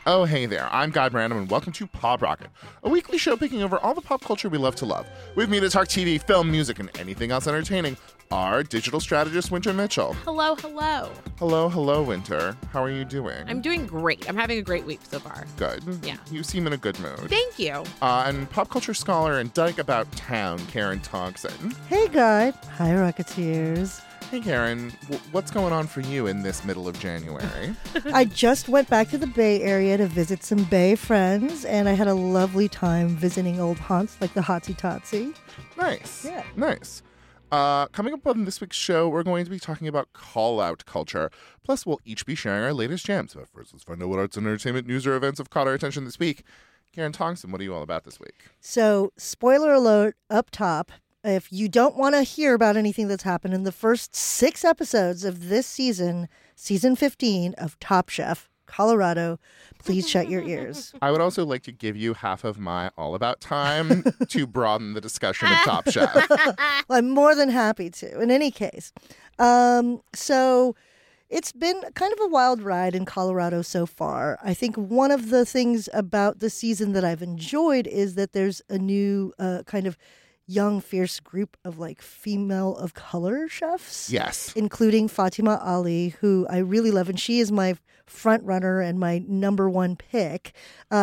Oh, hey there. I'm Guy Brandon, and welcome to Pop Rocket, a weekly show picking over all the pop culture we love to love. With me to talk TV, film, music, and anything else entertaining, our digital strategist, Winter Mitchell. Hello, hello. Hello, Winter. How are you doing? I'm doing great. I'm having a great week so far. Good. Yeah. You seem in a good mood. Thank you. And pop culture scholar and dyke about town, Karen Thompson. Hey, Guy. Hi, Rocketeers. Hey, Karen. What's going on for you in this middle of January? I just went back to the Bay Area to visit some Bay friends, and I had a lovely time visiting old haunts like the Hotsy Totsy. Nice. Yeah. Nice. Coming up on this week's show, we're going to be talking about call-out culture. Plus, we'll each be sharing our latest jams. But first, let's find out what arts and entertainment news or events have caught our attention this week. Karen Thompson, what are you all about this week? So, spoiler alert up top. If you don't want to hear about anything that's happened in the first 6 episodes of this season, season 15 of Top Chef Colorado, please shut your ears. I would also like to give you half of my all about time to broaden the discussion of Top Chef. Well, I'm more than happy to. In any case, so it's been kind of a wild ride in Colorado so far. I think one of the things about the season that I've enjoyed is that there's a new kind of young, fierce group of like female of color chefs. Yes. Including Fatima Ali, who I really love. And she is my front runner and my number one pick.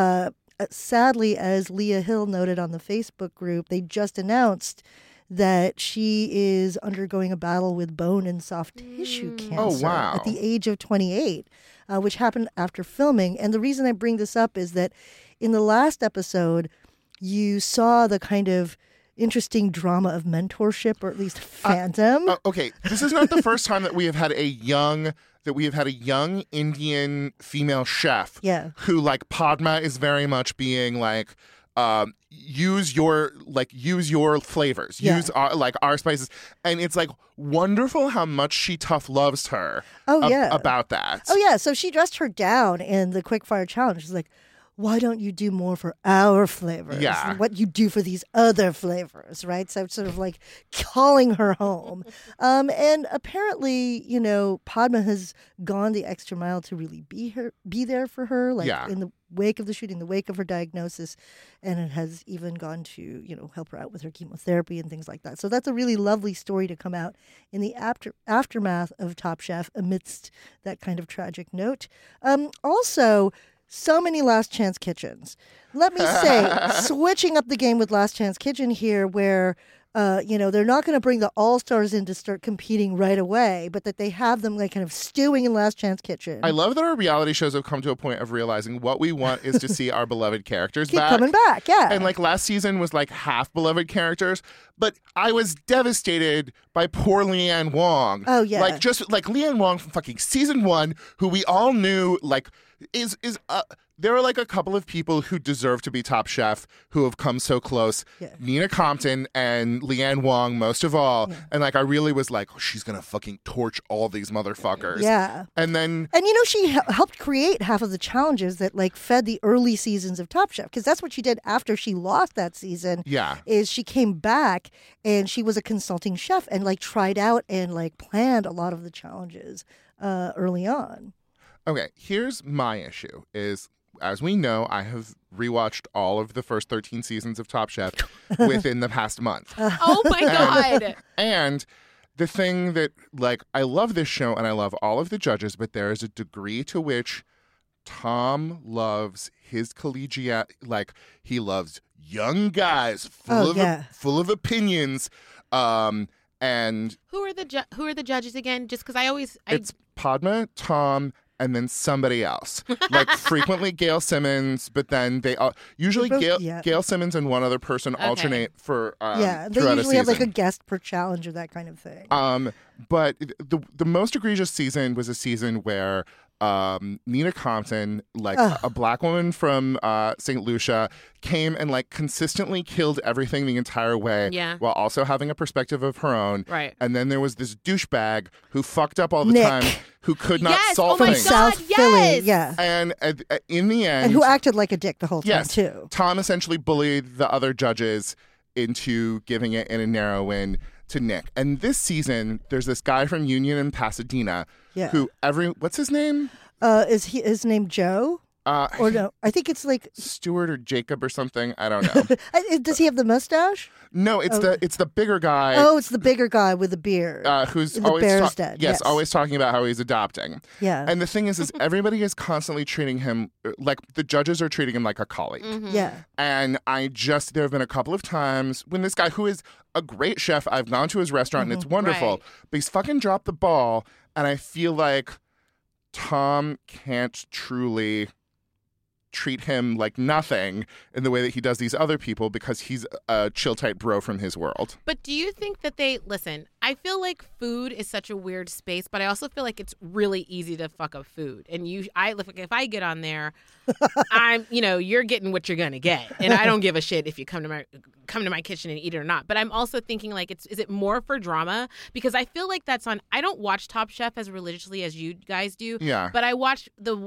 Sadly, as Leah Hill noted on the Facebook group, they just announced that she is undergoing a battle with bone and soft tissue cancer at the age of 28, which happened after filming. And the reason I bring this up is that in the last episode, you saw the kind of interesting drama of mentorship, or at least fandom. Okay, this is not the first time that we have had a young Indian female chef who, like, Padma is very much being like, use your flavors, use our spices, and it's like wonderful how much she tough loves her. About that. So she dressed her down in the quickfire challenge. She's like, why don't you do more for our flavors? Yeah. What you do for these other flavors, right? So it's sort of like calling her home. And apparently, Padma has gone the extra mile to really be there for her, in the wake of the shooting, the wake of her diagnosis, and it has even gone to, help her out with her chemotherapy and things like that. So that's a really lovely story to come out in the aftermath of Top Chef amidst that kind of tragic note. Also, so many Last Chance Kitchens. Let me say, switching up the game with Last Chance Kitchen here, where, they're not going to bring the all-stars in to start competing right away, but that they have them like kind of stewing in Last Chance Kitchen. I love that our reality shows have come to a point of realizing what we want is to see our beloved characters Keep coming back, yeah. And like last season was like half beloved characters, but I was devastated by poor Leanne Wong. Oh, yeah. Like just like Leanne Wong from fucking season 1, who we all knew like is there are like a couple of people who deserve to be Top Chef who have come so close. Yeah. Nina Compton and Leanne Wong, most of all. Yeah. And like I really was like, she's going to fucking torch all these motherfuckers. Yeah. And then... And she helped create half of the challenges that like fed the early seasons of Top Chef. Because that's what she did after she lost that season. Yeah. Is she came back and she was a consulting chef and like tried out and like planned a lot of the challenges early on. Okay, here's my issue is... As we know, I have rewatched all of the first 13 seasons of Top Chef within the past month. Oh, my God. And the thing that, like, I love this show and I love all of the judges, but there is a degree to which Tom loves his collegiate, like, he loves young guys full of opinions. And who are the judges again? Just because it's Padma, Tom, and then somebody else. Like frequently Gail Simmons, but then they usually Gail Simmons and one other person alternate for they usually have like a guest per challenge or that kind of thing. But the most egregious season was a season where Nina Compton, like a black woman from St. Lucia, came and like consistently killed everything the entire way while also having a perspective of her own. Right. And then there was this douchebag who fucked up all the Nick. time, who could not solve my things. God, South Philly, yeah. And in the end... And who acted like a dick the whole time, yes, too. Tom essentially bullied the other judges into giving it in a narrow win to Nick. And this season, there's this guy from Union in Pasadena who what's his name? Is his name Joe? Or no, I think it's like Stuart or Jacob or something. I don't know. Does he have the mustache? No, it's the bigger guy. Oh, it's the bigger guy with the beard. Who's The always bear's dead. Yes, always talking about how he's adopting. Yeah. And the thing is everybody is constantly treating him like the judges are treating him like a colleague. Yeah. And there have been a couple of times when this guy, who is a great chef, I've gone to his restaurant and it's wonderful, Right. but he's fucking dropped the ball. And I feel like Tom can't truly treat him like nothing in the way that he does these other people because he's a chill tight bro from his world. But do you think that listen, I feel like food is such a weird space, but I also feel like it's really easy to fuck up food. And if I get on there, you're getting what you're going to get. And I don't give a shit if you come to my kitchen and eat it or not. But I'm also thinking like, is it more for drama? Because I feel like I don't watch Top Chef as religiously as you guys do. Yeah. But I watch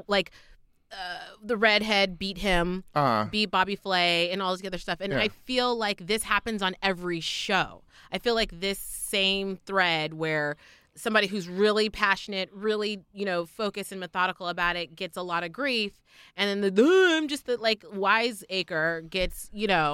the redhead beat him, beat Bobby Flay, and all this other stuff. And I feel like this happens on every show. I feel like this same thread where somebody who's really passionate, really, focused and methodical about it gets a lot of grief. And then I'm just the wiseacre gets,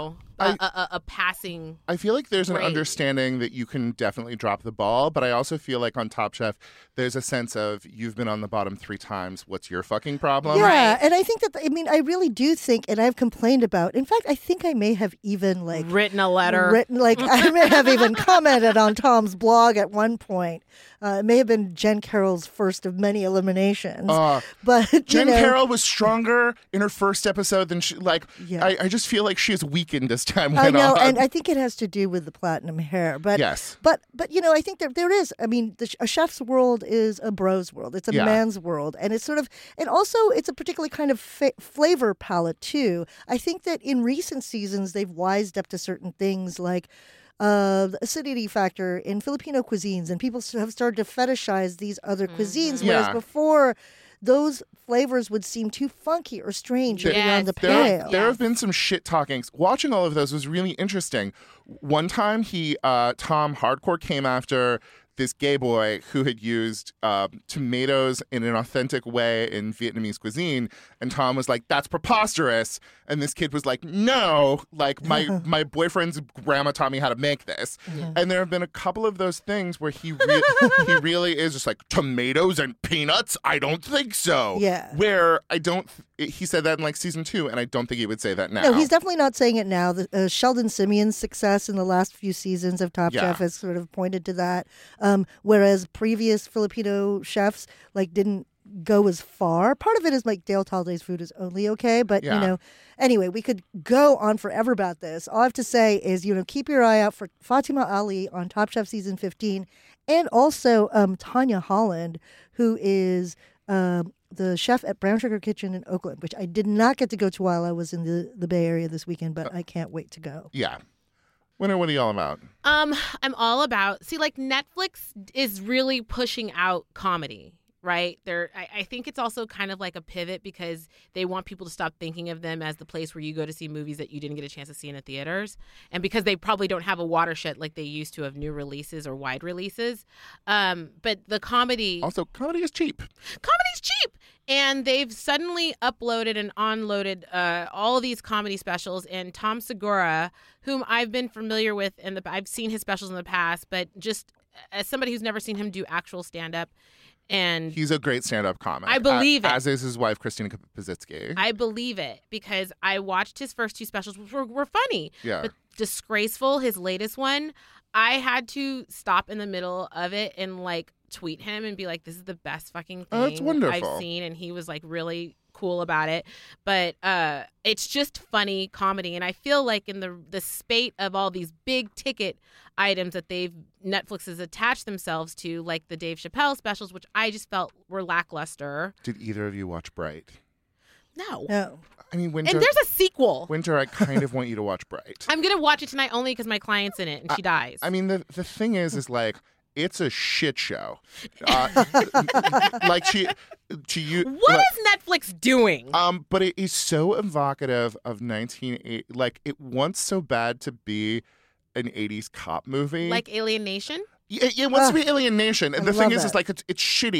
a passing. I feel like there's an grade. understanding that you can definitely drop the ball, but I also feel like on Top Chef, there's a sense of you've been on the bottom 3 times. What's your fucking problem? Yeah, Right. and I think I really do think, and I've complained about. In fact, I think I may have even Written a letter. I may have even commented on Tom's blog at one point. It may have been Jen Carroll's first of many eliminations. But Jen Carroll was stronger in her first episode than she. I just feel like she is weakened as time went I know, on. and I think it has to do with the platinum hair. But yes, but I think there is. I mean, a chef's world is a bro's world. It's a man's world, and it's and also it's a particular kind of flavor palette too. I think that in recent seasons they've wised up to certain things like the acidity factor in Filipino cuisines, and people have started to fetishize these other cuisines, whereas before those flavors would seem too funky or strange or beyond the pale. There have been some shit talkings. Watching all of those was really interesting. One time Tom Hardcore came after this gay boy who had used tomatoes in an authentic way in Vietnamese cuisine, and Tom was like, "That's preposterous," and this kid was like, "No, like my boyfriend's grandma taught me how to make this." Yeah. And there have been a couple of those things where he really is just like, tomatoes and peanuts? I don't think so. Yeah. Where he said that in season 2, and I don't think he would say that now. No, he's definitely not saying it now. Sheldon Simeon's success in the last few seasons of Top Chef has sort of pointed to that. Whereas previous Filipino chefs didn't go as far. Part of it is Dale Talde's food is only okay, but anyway, we could go on forever about this. All I have to say is, keep your eye out for Fatima Ali on Top Chef season 15, and also Tanya Holland, who is the chef at Brown Sugar Kitchen in Oakland, which I did not get to go to while I was in the Bay Area this weekend, but I can't wait to go. Yeah. Winter, what are you all about? I'm all about. Netflix is really pushing out comedy, right? I think it's also kind of like a pivot because they want people to stop thinking of them as the place where you go to see movies that you didn't get a chance to see in the theaters, and because they probably don't have a watershed like they used to of new releases or wide releases. But the comedy is cheap. Comedy's cheap. And they've suddenly uploaded and onloaded all of these comedy specials. And Tom Segura, whom I've been familiar with, I've seen his specials in the past, but just as somebody who's never seen him do actual stand-up, and he's a great stand-up comic. I believe it. As is his wife, Christina Pazitsky. I believe it because I watched his first 2 specials, which were funny. Yeah. But Disgraceful, his latest one, I had to stop in the middle of it and tweet him and be like, "This is the best fucking thing that's wonderful. I've seen," and he was really cool about it. But it's just funny comedy, and I feel like in the spate of all these big ticket items that Netflix has attached themselves to, like the Dave Chappelle specials, which I just felt were lackluster. Did either of you watch Bright? No. I mean, Winter. And there's a sequel. Winter, I kind of want you to watch Bright. I'm gonna watch it tonight only because my client's in it and she dies. I mean, the thing is it's a shit show. To you, what is Netflix doing? But it is so evocative of 1980. It wants so bad to be an 80s cop movie. Like Alien Nation? It wants to be Alien Nation. And the thing is it's shitty.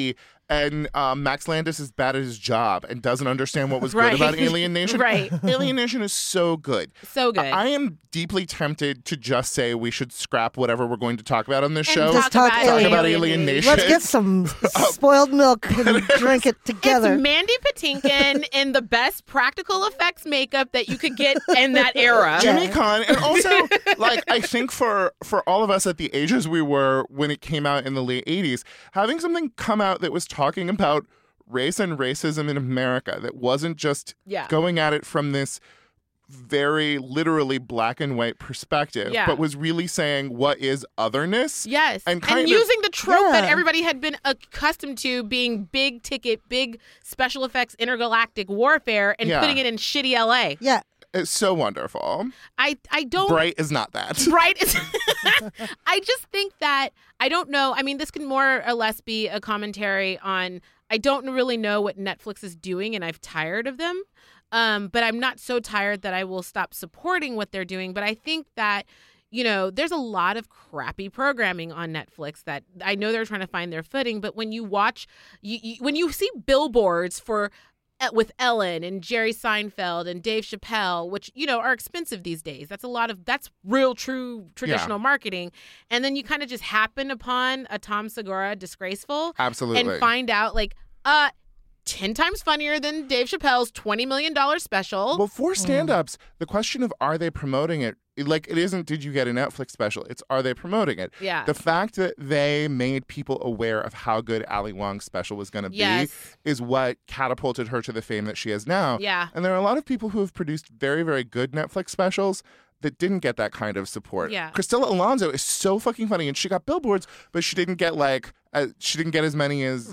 and Max Landis is bad at his job and doesn't understand what was good about Alien Nation. Right. Alien Nation is so good. So good. I am deeply tempted to just say we should scrap whatever we're going to talk about on this And show. Just talk about Alien Nation. Let's get some spoiled milk and drink it together. It's Mandy Patinkin in the best practical effects makeup that you could get in that era. Jimmy Caan. And also, like, I think for all of us at the ages we were when it came out in the late 80s, having something come out that was talking about race and racism in America, that wasn't just going at it from this very literally black and white perspective, but was really saying what is otherness. Yes. And using the trope that everybody had been accustomed to, being big ticket, big special effects intergalactic warfare, and putting it in shitty LA. Yeah. It's so wonderful. I don't. Bright is not that. Bright is. I just think that, I don't know. I mean, this can more or less be a commentary on, I don't really know what Netflix is doing, and I've tired of them. But I'm not so tired that I will stop supporting what they're doing. But I think that, you know, there's a lot of crappy programming on Netflix that I know they're trying to find their footing. But when you watch, when you see billboards for with Ellen and Jerry Seinfeld and Dave Chappelle, which, you know, are expensive these days. That's real, true, traditional marketing. And then you kind of just happen upon a Tom Segura Disgraceful. Absolutely. And find out, like, 10 times funnier than Dave Chappelle's $20 million special. Well, for stand-ups, the question of are they promoting it, like, it isn't did you get a Netflix special, it's are they promoting it. Yeah. The fact that they made people aware of how good Ali Wong's special was going to be is what catapulted her to the fame that she has now. Yeah. And there are a lot of people who have produced very, very good Netflix specials that didn't get that kind of support. Yeah. Cristela Alonso is so fucking funny, and she got billboards, but she didn't get as many as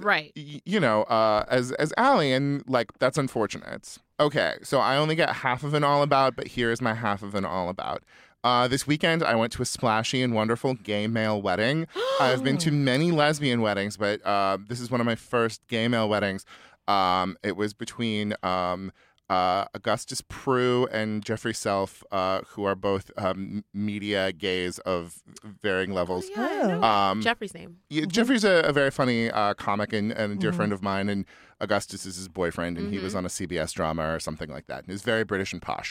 as Ali, and like that's unfortunate. Okay, so I only get half of an all about, but here's my half of an all about. This weekend, I went to a splashy and wonderful gay male wedding. I've been to many lesbian weddings, but this is one of my first gay male weddings. It was between Augustus Prue and Jeffrey Self, who are both media gays of varying levels. Oh, yeah, I know Jeffrey's name. Yeah, Jeffrey's a very funny comic and a dear friend of mine, and Augustus is his boyfriend, and he was on a CBS drama or something like that. And he's very British and posh.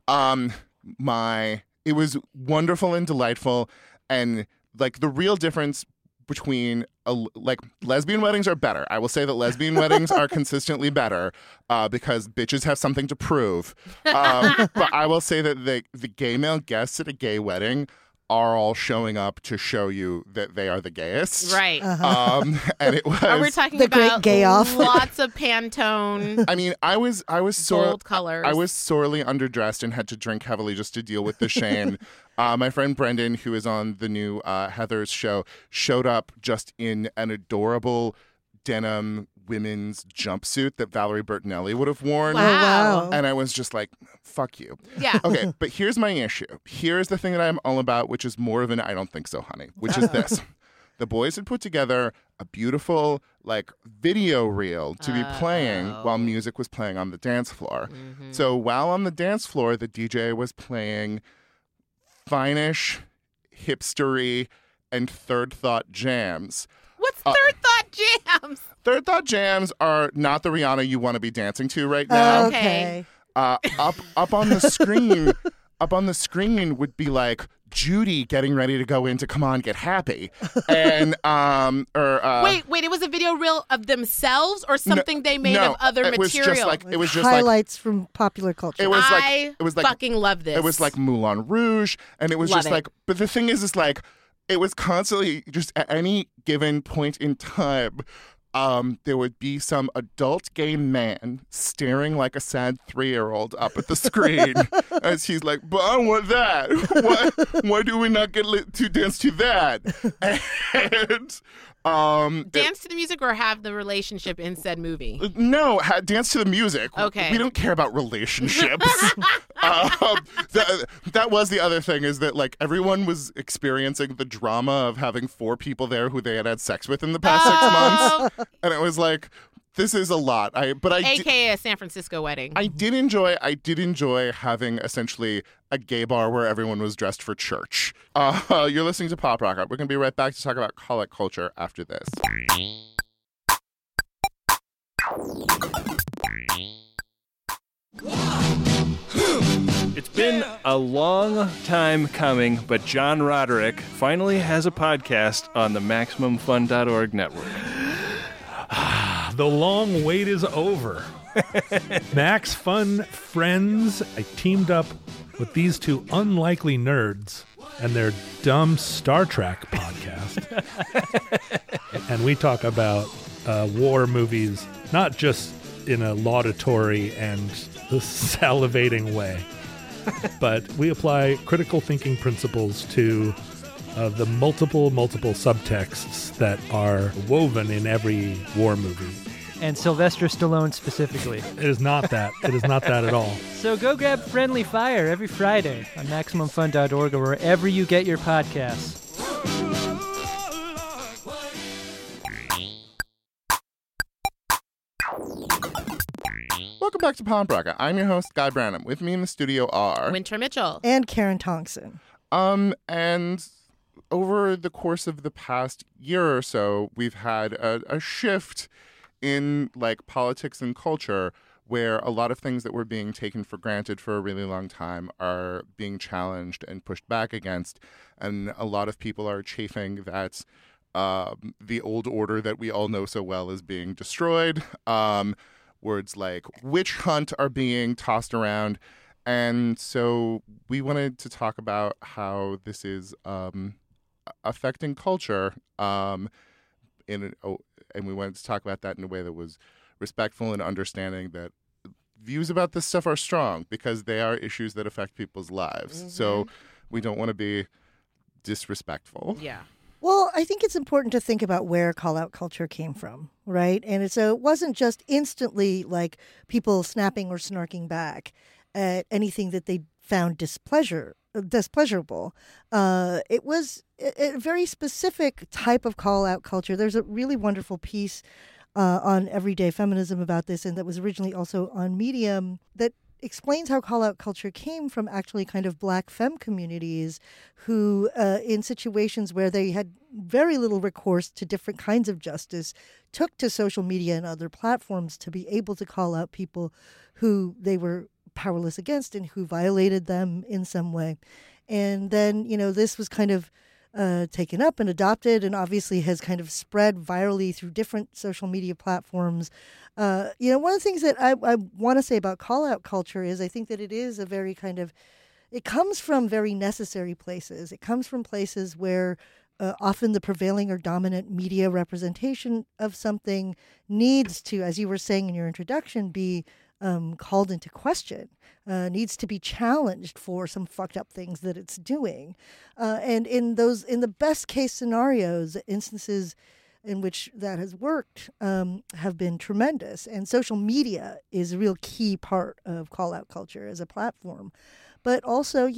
It was wonderful and delightful, and like the real difference between lesbian weddings are better. I will say that lesbian weddings are consistently better because bitches have something to prove. But I will say that the gay male guests at a gay wedding are all showing up to show you that they are the gayest. Right. And it was. Are we talking the about great gay off? Lots of Pantone? I mean, I was bold colors. I was sorely underdressed and had to drink heavily just to deal with the shame. My friend Brendan, who is on the new Heather's show, showed up just in an adorable denim women's jumpsuit that Valerie Bertinelli would have worn. Wow. And I was just like, fuck you. Yeah. Okay, but here's my issue. Here's the thing that I'm all about, which is more of an I don't think so, honey, which is this. The boys had put together a beautiful, like, video reel to be playing while music was playing on the dance floor. Mm-hmm. So while on the dance floor, the DJ was playing fine-ish, hipstery, and Third Thought jams. What's Third Thought jams? Third Thought jams are not the Rihanna you want to be dancing to right now. Okay. Up on the screen, would be like Judy getting ready to go into Come On Get Happy, and wait, it was a video reel of themselves or something they made of other material. It was just highlights from popular culture. It was like fucking love this. It was like Moulin Rouge, and it was Love just like. But the thing is like, it was constantly just at any given point in time. There would be some adult gay man staring like a sad 3-year-old up at the screen as he's like, but I want that. Why do we not get to dance to that? And dance to the music or have the relationship in said movie? No, dance to the music. Okay. We don't care about relationships. That was the other thing, is that like everyone was experiencing the drama of having 4 people there who they had sex with in the past 6 months. And it was like, this is a lot. AKA a San Francisco wedding. I did enjoy having essentially a gay bar where everyone was dressed for church. You're listening to Pop Rock. We're going to be right back to talk about colic culture after this. It's been a long time coming, but John Roderick finally has a podcast on the MaximumFun.org network. The long wait is over. Max Fun Friends. I teamed up with these two unlikely nerds and their dumb Star Trek podcast. And we talk about war movies, not just in a laudatory and salivating way, but we apply critical thinking principles to the multiple subtexts that are woven in every war movie. And Sylvester Stallone specifically. It is not that. It is not that at all. So go grab Friendly Fire every Friday on MaximumFun.org or wherever you get your podcasts. Welcome back to Palm Braga. I'm your host, Guy Branum. With me in the studio are... Winter Mitchell. And Karen Thompson. And over the course of the past year or so, we've had a shift in like politics and culture where a lot of things that were being taken for granted for a really long time are being challenged and pushed back against. And a lot of people are chafing that the old order that we all know so well is being destroyed. Words like witch hunt are being tossed around. And so we wanted to talk about how this is affecting culture and we wanted to talk about that in a way that was respectful and understanding that views about this stuff are strong because they are issues that affect people's lives. Mm-hmm. So we don't want to be disrespectful. Yeah. Well, I think it's important to think about where call-out culture came from, right? And so it wasn't just instantly like people snapping or snarking back at anything that they found displeasurable. It was a very specific type of call-out culture. There's a really wonderful piece on Everyday Feminism about this, and that was originally also on Medium, that explains how call-out culture came from actually kind of Black femme communities who, in situations where they had very little recourse to different kinds of justice, took to social media and other platforms to be able to call out people who they were powerless against and who violated them in some way. And then, this was kind of taken up and adopted and obviously has kind of spread virally through different social media platforms. One of the things that I want to say about call-out culture is I think that it is a very kind of, it comes from very necessary places. It comes from places where often the prevailing or dominant media representation of something needs to, as you were saying in your introduction, be called into question, needs to be challenged for some fucked up things that it's doing. And in the best case scenarios, instances in which that has worked have been tremendous. And social media is a real key part of call-out culture as a platform. But also,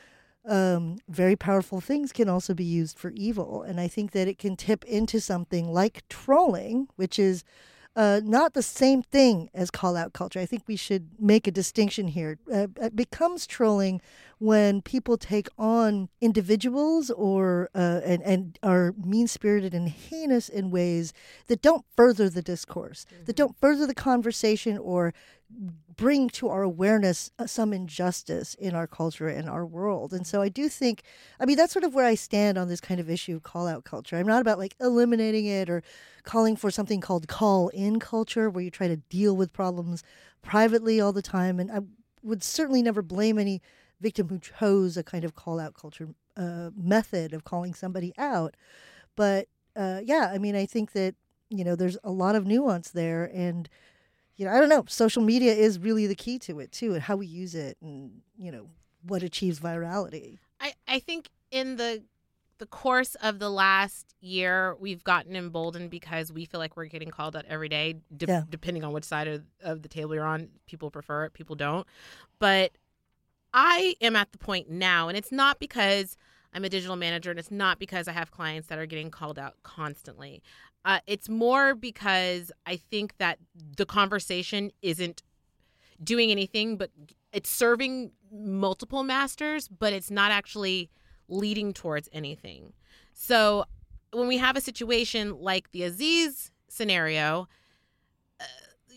very powerful things can also be used for evil. And I think that it can tip into something like trolling, which is not the same thing as call-out culture. I think we should make a distinction here. It becomes trolling when people take on individuals or and are mean-spirited and heinous in ways that don't further the discourse, that don't further the conversation or bring to our awareness some injustice in our culture and our world. And so I do think, that's sort of where I stand on this kind of issue of call-out culture. I'm not about like eliminating it or calling for something called call-in culture where you try to deal with problems privately all the time. And I would certainly never blame any victim who chose a kind of call-out culture method of calling somebody out. But I think that, there's a lot of nuance there. And I don't know, social media is really the key to it, too, and how we use it and, what achieves virality. I think in the course of the last year, we've gotten emboldened because we feel like we're getting called out every day, depending on which side of the table you're on. People prefer it, people don't. But I am at the point now, and it's not because I'm a digital manager, and it's not because I have clients that are getting called out constantly. It's more because I think that the conversation isn't doing anything, but it's serving multiple masters, but it's not actually leading towards anything. So when we have a situation like the Aziz scenario,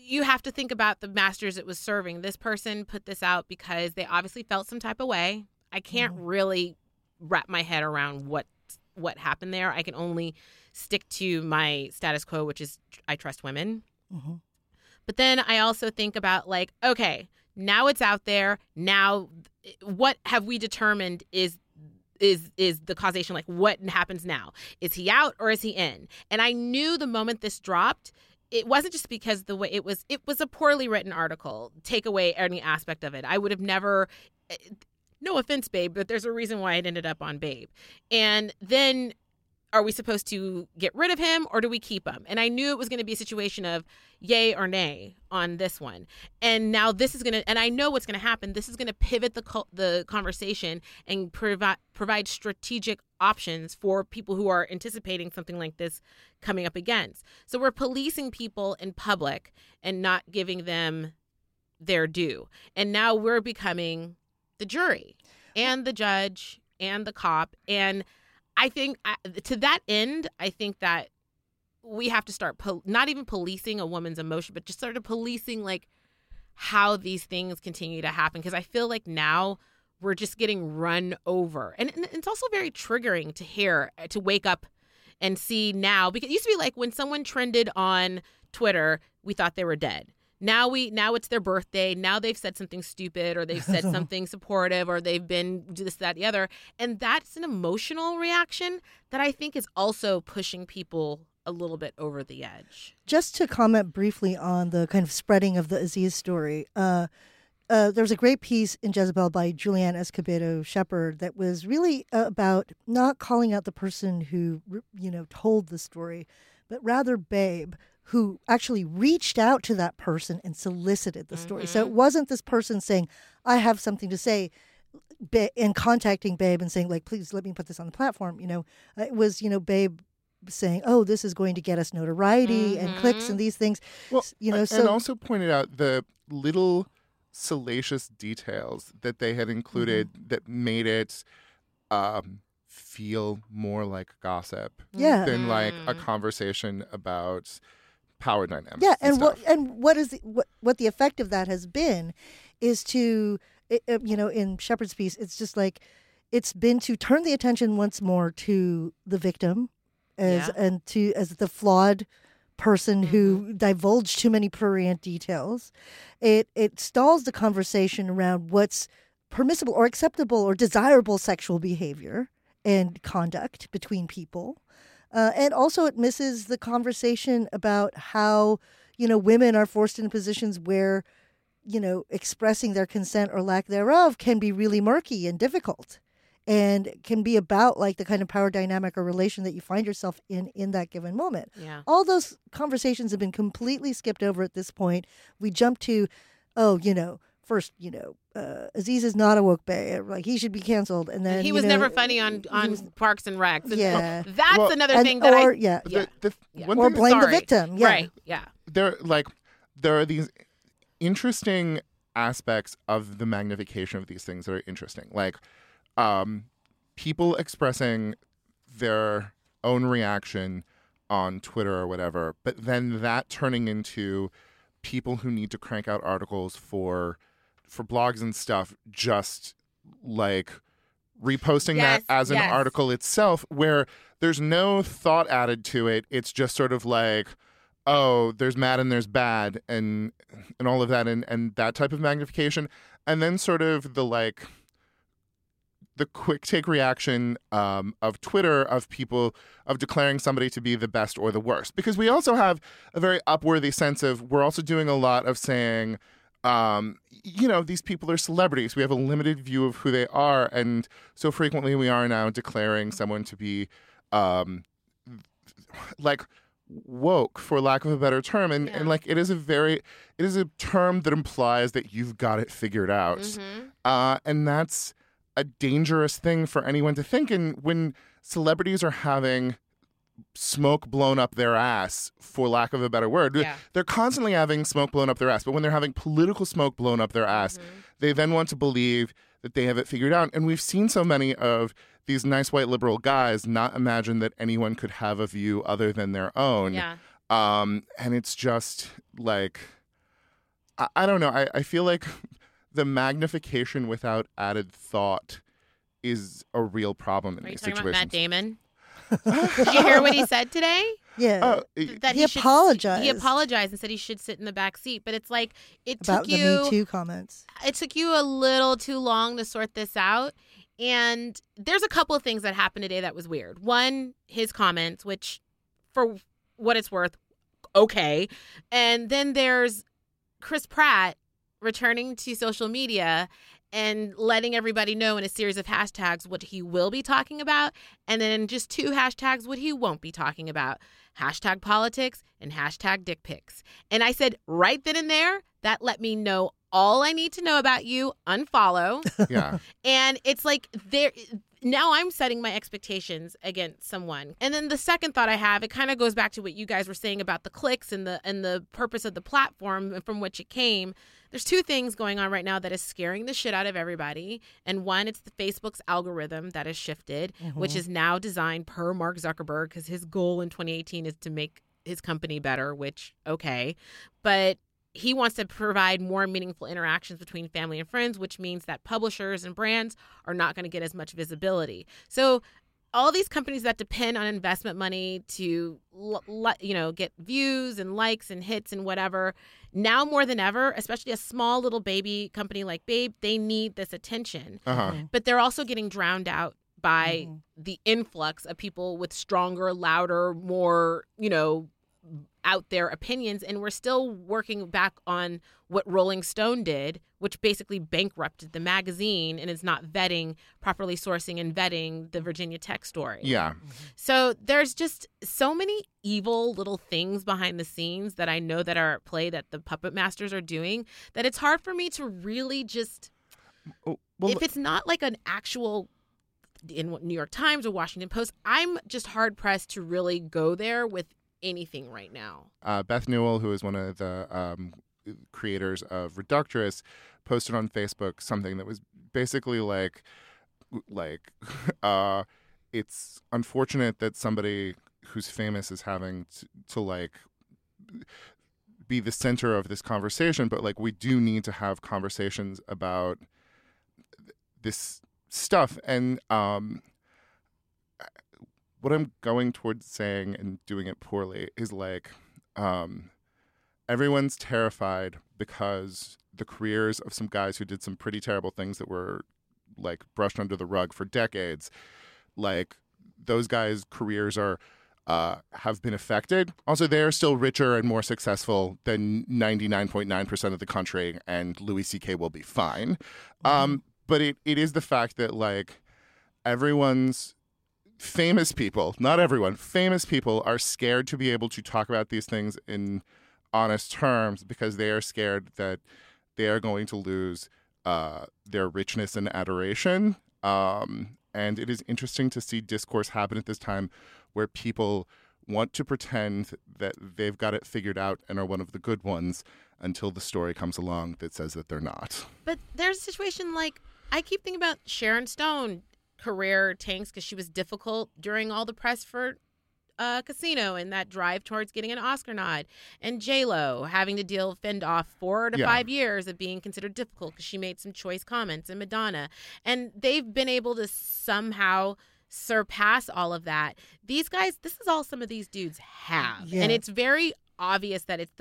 you have to think about the masters it was serving. This person put this out because they obviously felt some type of way. I can't really wrap my head around what happened there. I can only stick to my status quo, which is I trust women. Mm-hmm. But then I also think about like, okay, now it's out there. Now, what have we determined is the causation? Like, what happens now? Is he out or is he in? And I knew the moment this dropped, it wasn't just because the way it was a poorly written article. Take away any aspect of it. I would have never, no offense, Babe, but there's a reason why it ended up on Babe. And then are we supposed to get rid of him or do we keep him? And I knew it was going to be a situation of yay or nay on this one. And now this is going to, and I know what's going to happen. This is going to pivot the conversation and provide strategic options for people who are anticipating something like this coming up against. So we're policing people in public and not giving them their due. And now we're becoming the jury and the judge and the cop. And I think to that end, I think that we have to start not even policing a woman's emotion, but just sort of policing like how these things continue to happen. Because I feel like now we're just getting run over. And it's also very triggering to hear, to wake up and see now. Because it used to be like when someone trended on Twitter, we thought they were dead. Now it's their birthday. Now they've said something stupid or they've said something supportive or they've been this, that, the other. And that's an emotional reaction that I think is also pushing people a little bit over the edge. Just to comment briefly on the kind of spreading of the Aziz story, there's a great piece in Jezebel by Julianne Escobedo Shepard that was really about not calling out the person who, told the story, but rather Babe, who actually reached out to that person and solicited the story. So it wasn't this person saying, I have something to say, and contacting Babe and saying, like, please let me put this on the platform. It was, Babe saying, oh, this is going to get us notoriety and clicks and these things. Well, and also pointed out the little salacious details that they had included that made it feel more like gossip than like a conversation about power dynamics. Yeah, and what the effect of that has been is to, in Shepard's piece, it's just like it's been to turn the attention once more to the victim as the flawed person who divulged too many prurient details. It stalls the conversation around what's permissible or acceptable or desirable sexual behavior and conduct between people. And also it misses the conversation about how, women are forced into positions where, expressing their consent or lack thereof can be really murky and difficult and can be about like the kind of power dynamic or relation that you find yourself in that given moment. Yeah. All those conversations have been completely skipped over at this point. We jump to, first, Aziz is not a woke bae. Like, he should be canceled. And then he was never funny on Parks and Rec. Yeah. That's another thing that or blame the victim. Yeah. Right, yeah. There are these interesting aspects of the magnification of these things that are interesting. Like, people expressing their own reaction on Twitter or whatever, but then that turning into people who need to crank out articles for blogs and stuff, just like reposting that as an article itself, where there's no thought added to it. It's just sort of like, oh, there's mad and there's bad and all of that and that type of magnification. And then sort of the quick take reaction of Twitter of people of declaring somebody to be the best or the worst. Because we also have a very upworthy sense of, we're also doing a lot of saying, these people are celebrities. We have a limited view of who they are. And so frequently we are now declaring someone to be woke, for lack of a better term. And it is a term that implies that you've got it figured out. And that's a dangerous thing for anyone to think. And when celebrities are having smoke blown up their ass, for lack of a better word, they're constantly having smoke blown up their ass. But when they're having political smoke blown up their ass, they then want to believe that they have it figured out. And we've seen so many of these nice white liberal guys not imagine that anyone could have a view other than their own. And it's just like, I don't know. I feel like the magnification without added thought is a real problem in these situations. Are you talking about Matt Damon? Did you hear what he said today? Yeah. That he apologized. He apologized and said he should sit in the back seat. But it's like about took you the Me Too comments. It took you a little too long to sort this out. And there's a couple of things that happened today that was weird. One, his comments, which for what it's worth, okay. And then there's Chris Pratt returning to social media and letting everybody know in a series of hashtags what he will be talking about, and then just 2 hashtags what he won't be talking about. Hashtag politics and hashtag dick pics. And I said right then and there, that let me know all I need to know about you. Unfollow. Yeah. And it's like now I'm setting my expectations against someone. And then the second thought I have, it kind of goes back to what you guys were saying about the clicks and the purpose of the platform from which it came. There's 2 things going on right now that is scaring the shit out of everybody. And one, it's the Facebook's algorithm that has shifted, which is now designed per Mark Zuckerberg, because his goal in 2018 is to make his company better, which, okay. But he wants to provide more meaningful interactions between family and friends, which means that publishers and brands are not going to get as much visibility. So all these companies that depend on investment money to, get views and likes and hits and whatever, now more than ever, especially a small little baby company like Babe, they need this attention. But they're also getting drowned out by the influx of people with stronger, louder, more, out there opinions. And we're still working back on what Rolling Stone did, which basically bankrupted the magazine and is not properly sourcing and vetting the Virginia Tech story. Yeah. So there's just so many evil little things behind the scenes that I know that are at play that the puppet masters are doing, that it's hard for me to really just, if it's not like an actual in New York Times or Washington Post, I'm just hard pressed to really go there with anything right now. Beth Newell, who is one of the creators of Reductress, posted on Facebook something that was basically like it's unfortunate that somebody who's famous is having to be the center of this conversation, but we do need to have conversations about this stuff. And what I'm going towards saying and doing it poorly is everyone's terrified because the careers of some guys who did some pretty terrible things that were brushed under the rug for decades, those guys' careers are have been affected. Also, they are still richer and more successful than 99.9% of the country, and Louis C.K. will be fine. But it is the fact that everyone's famous people, not everyone, famous people are scared to be able to talk about these things in honest terms because they are scared that they are going to lose their richness and adoration. And it is interesting to see discourse happen at this time where people want to pretend that they've got it figured out and are one of the good ones until the story comes along that says that they're not. But there's a situation I keep thinking about Sharon Stone. Career tanks because she was difficult during all the press for Casino and that drive towards getting an Oscar nod, and J-Lo having to fend off 4 to 5 years of being considered difficult because she made some choice comments, and Madonna, and they've been able to somehow surpass all of that. These guys, this is all some of these dudes have, and it's very obvious that it's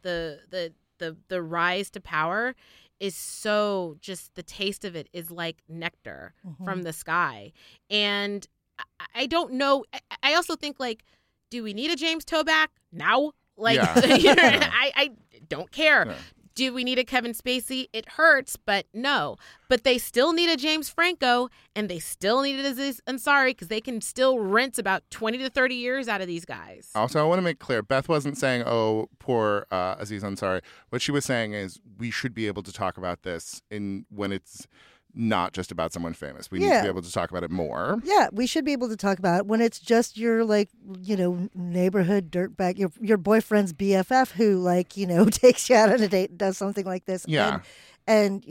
the rise to power is so just the taste of it is like nectar from the sky. And I don't know. I also think do we need a James Toback now? I don't care. Yeah. Do we need a Kevin Spacey? It hurts, but no. But they still need a James Franco, and they still need Aziz Ansari because they can still rinse about 20 to 30 years out of these guys. Also, I want to make clear, Beth wasn't saying, oh, poor Aziz Ansari. What she was saying is we should be able to talk about this when it's not just about someone famous. We need to be able to talk about it more. Yeah, we should be able to talk about it when it's just your neighborhood dirtbag, your boyfriend's BFF who takes you out on a date and does something like this. Yeah. And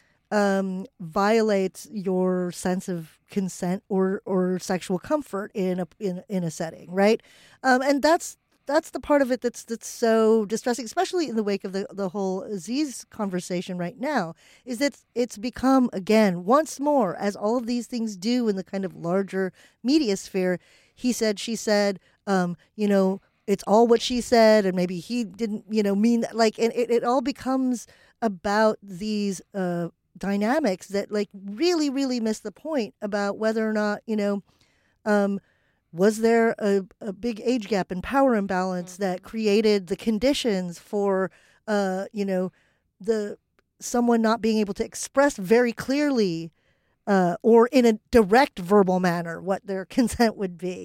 violates your sense of consent or sexual comfort in a setting, right? And that's that's the part of it that's so distressing, especially in the wake of the whole Aziz conversation right now, is that it's become, again, once more, as all of these things do in the kind of larger media sphere, he said, she said, it's all what she said, and maybe he didn't, mean that. Like, and it all becomes about these dynamics that, like, really, really miss the point about whether or not, was there a big age gap and power imbalance that created the conditions for, someone not being able to express very clearly or in a direct verbal manner what their consent would be?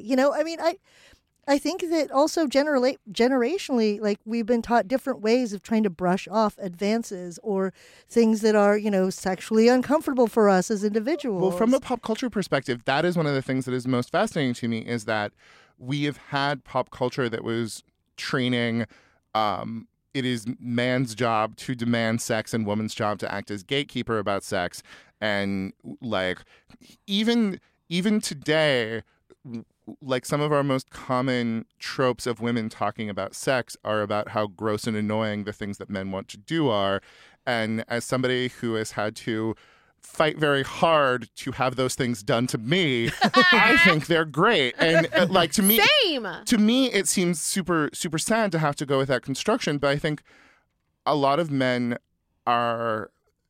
I think that also generationally, like, we've been taught different ways of trying to brush off advances or things that are, sexually uncomfortable for us as individuals. Well, from a pop culture perspective, that is one of the things that is most fascinating to me, is that we have had pop culture that was training it is man's job to demand sex and woman's job to act as gatekeeper about sex. And, like, even today, like, some of our most common tropes of women talking about sex are about how gross and annoying the things that men want to do are. And as somebody who has had to fight very hard to have those things done to me, I think they're great. And like, to me, it seems super, super sad to have to go with that construction. But I think a lot of men are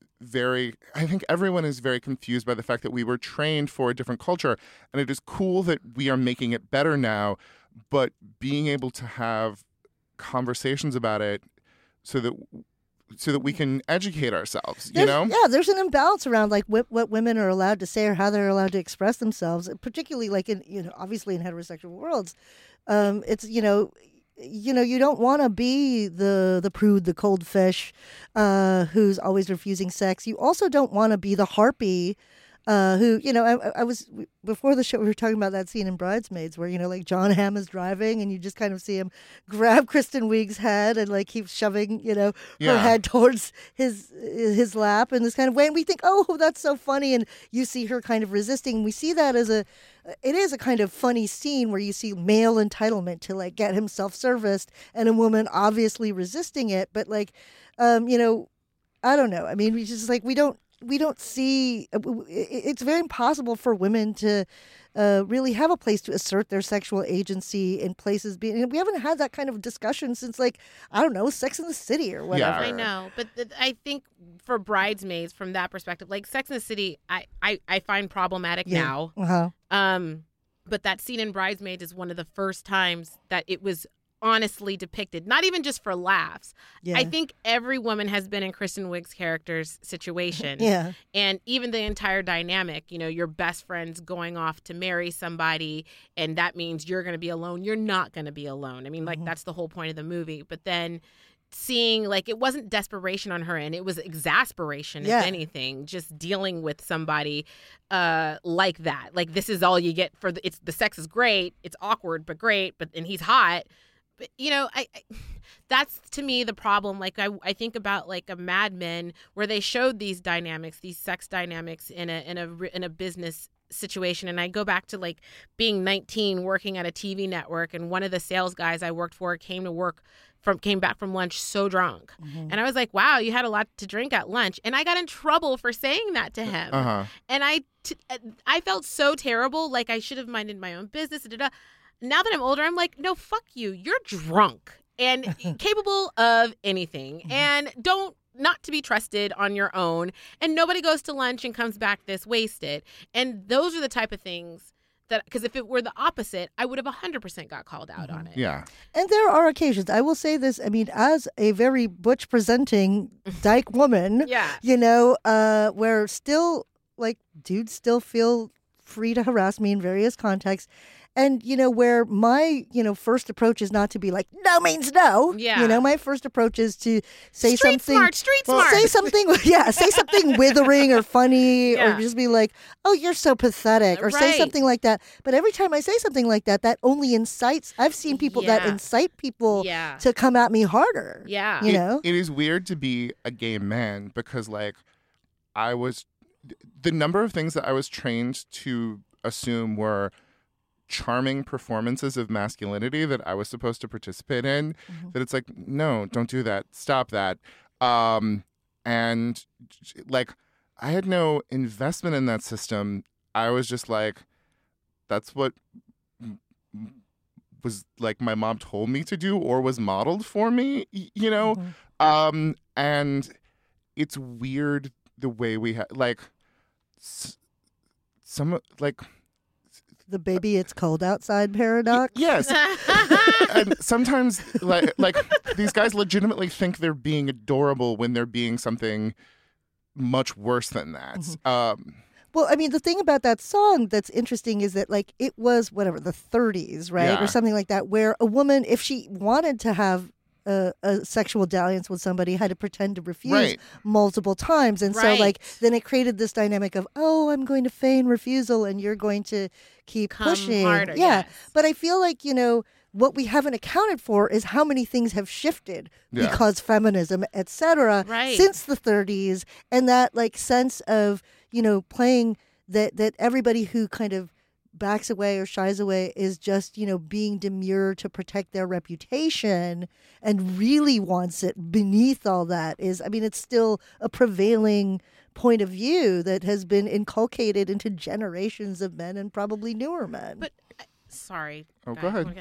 I think everyone is very confused by the fact that we were trained for a different culture, and it is cool that we are making it better now, but being able to have conversations about it so that we can educate ourselves, Yeah, there's an imbalance around, like, what women are allowed to say or how they're allowed to express themselves, particularly, like, in, obviously in heterosexual worlds. It's, you don't want to be the prude, the cold fish, who's always refusing sex. You also don't want to be the harpy, who, I was, before the show, we were talking about that scene in Bridesmaids where, like, John Hamm is driving and you just kind of see him grab Kristen Wiig's head and, like, keep shoving, her head towards his lap in this kind of way. And we think, oh, that's so funny. And you see her kind of resisting. We see that as it is a kind of funny scene where you see male entitlement to, like, get himself serviced and a woman obviously resisting it. But, like, I don't know. I mean, we just, like, we don't see, it's very impossible for women to really have a place to assert their sexual agency in places. We haven't had that kind of discussion since, like, I don't know, Sex and the City or whatever. Yeah. I know. But I think for Bridesmaids, from that perspective, like, Sex and the City, I find problematic now. Uh-huh. But that scene in Bridesmaids is one of the first times that it was honestly depicted, not even just for laughs. Yeah. I think every woman has been in Kristen Wiig's character's situation. Yeah. And even the entire dynamic, your best friend's going off to marry somebody, and that means you're going to be alone. You're not going to be alone. I mean, like, that's the whole point of the movie. But then seeing, like, it wasn't desperation on her end. It was exasperation, if anything, just dealing with somebody like that. Like, this is all you get for the sex is great. It's awkward, but great. And he's hot. But, I that's, to me, the problem. Like, I think about, like, a Mad Men where they showed these dynamics, these sex dynamics in a business situation. And I go back to, like, being 19, working at a TV network, and one of the sales guys I worked for came back from lunch so drunk. Mm-hmm. And I was like, wow, you had a lot to drink at lunch. And I got in trouble for saying that to him. Uh-huh. And I felt so terrible. Like, I should have minded my own business. Now that I'm older, I'm like, no, fuck you. You're drunk and capable of anything, and not to be trusted on your own. And nobody goes to lunch and comes back this wasted. And those are the type of things that, because if it were the opposite, I would have 100% got called out on it. Yeah. And there are occasions, I will say this, I mean, as a very butch presenting dyke woman, where still, like, dudes still feel free to harass me in various contexts. And, where my, first approach is not to be like, no means no. Yeah. My first approach is to say street something. Smart. Say something, say something withering or funny, or just be like, oh, you're so pathetic, or say something like that. But every time I say something like that, that only incites, I've seen people that incite people to come at me harder. Yeah. It is weird to be a gay man because, like, the number of things that I was trained to assume were charming performances of masculinity that I was supposed to participate in, that it's like, no, don't do that. Stop that. And like, I had no investment in that system. I was just like, that's what was like my mom told me to do or was modeled for me, you know? And it's weird the way we have, like, some, like... The baby it's cold outside paradox? Yes. And sometimes, like these guys legitimately think they're being adorable when they're being something much worse than that. Well, I mean, the thing about that song that's interesting is that, like, it was, whatever, the 30s, right? Yeah. Or something like that, where a woman, if she wanted to have a sexual dalliance with somebody, had to pretend to refuse multiple times. And so, like, then it created this dynamic of, oh, I'm going to feign refusal and you're going to keep pushing. Harder, yeah. yes. But I feel like, you know, what we haven't accounted for is how many things have shifted because feminism, et cetera, since the 30s. And that, like, sense of, you know, playing that everybody who kind of backs away or shies away is just, you know, being demure to protect their reputation and really wants it beneath all that is, I mean, it's still a prevailing point of view that has been inculcated into generations of men and probably newer men. But, sorry. Oh, go ahead.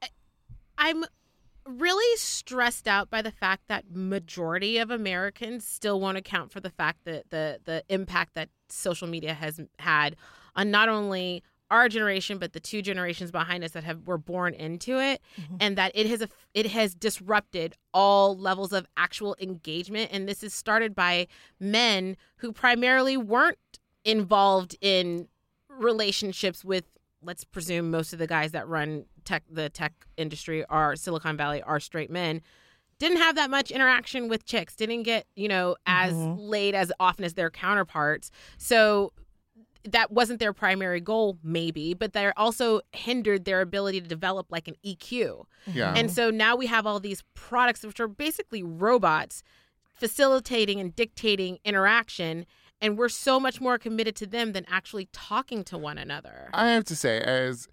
I'm really stressed out by the fact that majority of Americans still won't account for the fact that the impact that social media has had on not only our generation, but the two generations behind us that were born into it, and that it has disrupted all levels of actual engagement. And this is started by men who primarily weren't involved in relationships with, let's presume, most of the guys that run the tech industry are Silicon Valley are straight men. Didn't have that much interaction with chicks. Didn't get, you know, as laid as often as their counterparts. So that wasn't their primary goal, maybe, but they're also hindered their ability to develop like an EQ. Yeah. And so now we have all these products which are basically robots facilitating and dictating interaction, and we're so much more committed to them than actually talking to one another. I have to say, as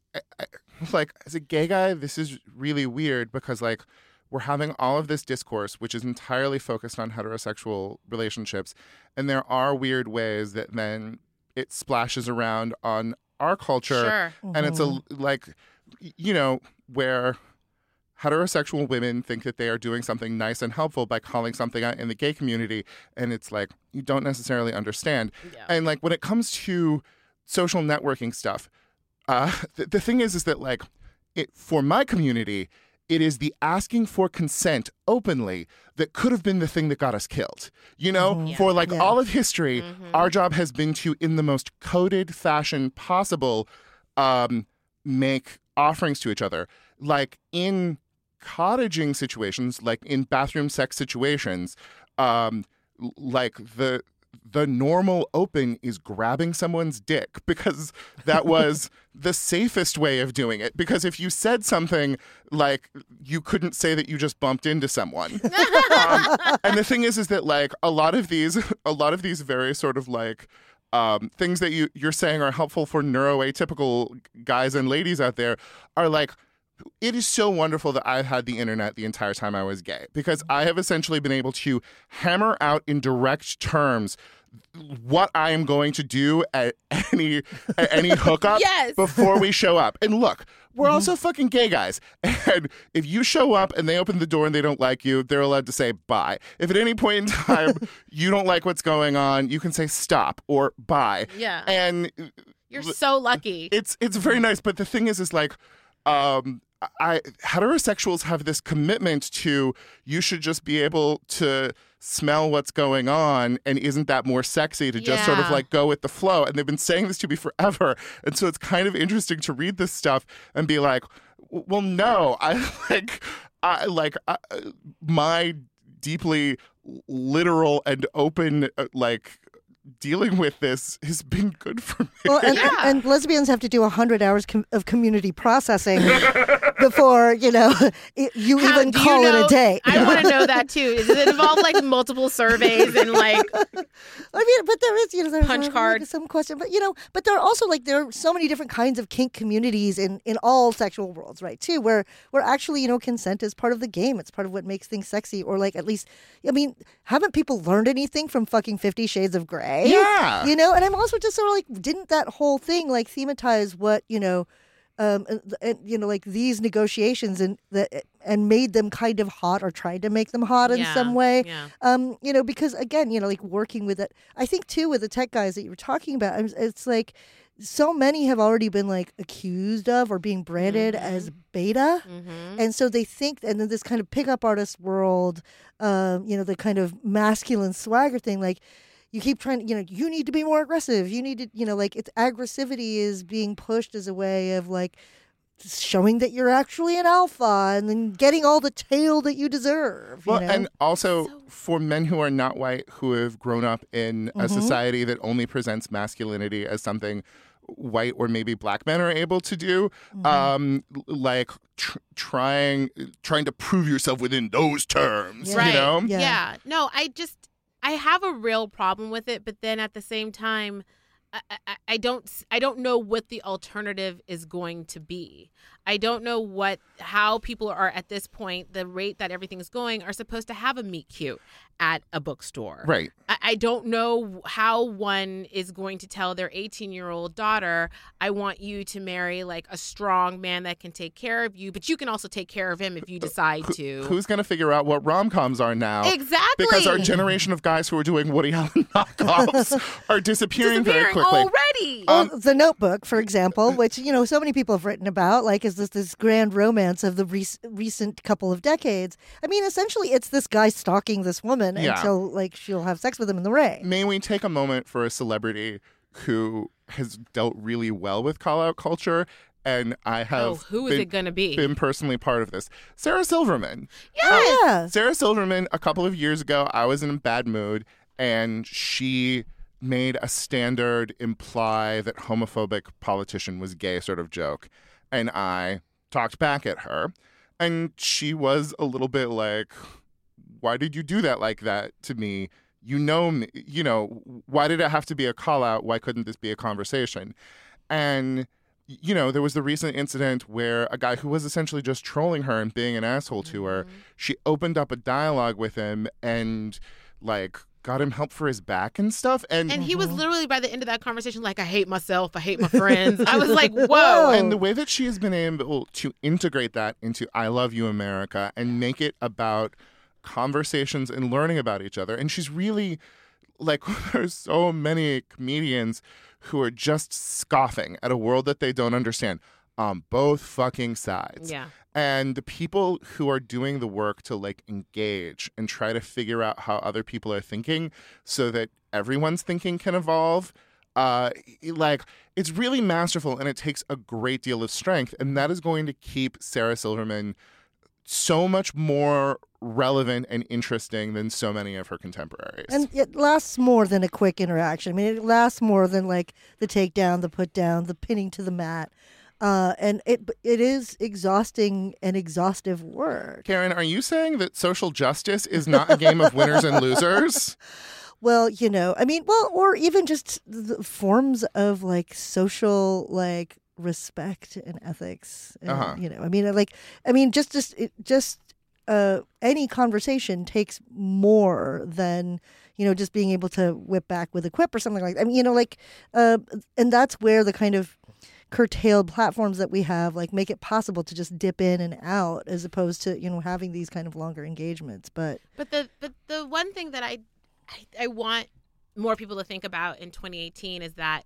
a gay guy, this is really weird because, like, we're having all of this discourse, which is entirely focused on heterosexual relationships, and there are weird ways that then it splashes around on our culture. Sure. And it's like, you know, where heterosexual women think that they are doing something nice and helpful by calling something out in the gay community. And it's like, you don't necessarily understand. Yeah. And like, when it comes to social networking stuff, the thing is that, like, for my community, it is the asking for consent openly that could have been the thing that got us killed. You know, for like all of history, our job has been to, in the most coded fashion possible, make offerings to each other. Like in cottaging situations, like in bathroom sex situations, like the normal open is grabbing someone's dick because that was the safest way of doing it. Because if you said something like, you couldn't say that you just bumped into someone. And the thing is that, like, a lot of these very sort of like things that you're saying are helpful for neuroatypical guys and ladies out there are like, it is so wonderful that I've had the internet the entire time I was gay, because I have essentially been able to hammer out in direct terms what I am going to do at any hookup before we show up. And look, we're also fucking gay guys. And if you show up and they open the door and they don't like you, they're allowed to say bye. If at any point in time you don't like what's going on, you can say stop or bye. Yeah. And you're so lucky. It's very nice. But the thing is like, heterosexuals have this commitment to, you should just be able to smell what's going on, and isn't that more sexy to just sort of like go with the flow? And they've been saying this to me forever, and so it's kind of interesting to read this stuff and be like, well, no, my deeply literal and open like dealing with this has been good for me. Well, and lesbians have to do 100 hours of community processing before, you even call it a day. I want to know that too. Does it involve like multiple surveys and like? I mean, but there is, there's punch card. Some question, but there are also there are so many different kinds of kink communities in all sexual worlds, right? Too, where actually, consent is part of the game. It's part of what makes things sexy, or like at least, I mean, haven't people learned anything from fucking 50 Shades of Grey? Yeah. And I'm also just sort of like, didn't that whole thing like thematize what, like these negotiations and made them kind of hot, or tried to make them hot in some way. Yeah. Because again, like working with it, I think too with the tech guys that you were talking about, it's like so many have already been like accused of or being branded as beta. Mm-hmm. And so they think, and then this kind of pickup artist world, the kind of masculine swagger thing, like, you keep trying to, you need to be more aggressive. You need to, like, it's aggressivity is being pushed as a way of, like, showing that you're actually an alpha and then getting all the tail that you deserve. Well, and also for men who are not white, who have grown up in a society that only presents masculinity as something white or maybe black men are able to do, like trying to prove yourself within those terms, right. Yeah. No, I have a real problem with it, but then at the same time, I don't know what the alternative is going to be. I don't know how people are at this point, the rate that everything is going, are supposed to have a meet cute at a bookstore. Right. I don't know how one is going to tell their 18-year-old daughter, I want you to marry like a strong man that can take care of you, but you can also take care of him if you decide to. Who's going to figure out what rom-coms are now? Exactly. Because our generation of guys who are doing Woody Allen knockoffs are disappearing very quickly. Already. The Notebook, for example, which, so many people have written about, like, is this grand romance of the recent couple of decades. I mean, essentially, it's this guy stalking this woman until, like, she'll have sex with him in the rain. May we take a moment for a celebrity who has dealt really well with call-out culture, and I have who is it going to be? Been personally part of this. Sarah Silverman. Yeah. Sarah Silverman, a couple of years ago, I was in a bad mood, and she made a standard imply that homophobic politician was gay sort of joke. And I talked back at her, and she was a little bit like, why did you do that like that to me? You know me, why did it have to be a call out? Why couldn't this be a conversation? And, there was the recent incident where a guy who was essentially just trolling her and being an asshole to her, she opened up a dialogue with him and, like, got him help for his back and stuff. And he was literally, by the end of that conversation, like, I hate myself. I hate my friends. I was like, whoa. And the way that she has been able to integrate that into I Love You, America, and make it about conversations and learning about each other. And she's really, like, there's so many comedians who are just scoffing at a world that they don't understand on both fucking sides. Yeah. And the people who are doing the work to, like, engage and try to figure out how other people are thinking so that everyone's thinking can evolve, it's really masterful, and it takes a great deal of strength. And that is going to keep Sarah Silverman so much more relevant and interesting than so many of her contemporaries. And it lasts more than a quick interaction. I mean, it lasts more than, like, the takedown, the put down, the pinning to the mat. And it is exhausting and exhaustive work. Karen, are you saying that social justice is not a game of winners and losers? Well, or even just the forms of, like, social, like, respect and ethics. And, just any conversation takes more than, just being able to whip back with a quip or something like that. I mean, and that's where the kind of curtailed platforms that we have, like, make it possible to just dip in and out as opposed to, having these kind of longer engagements. But the one thing that I want more people to think about in 2018 is that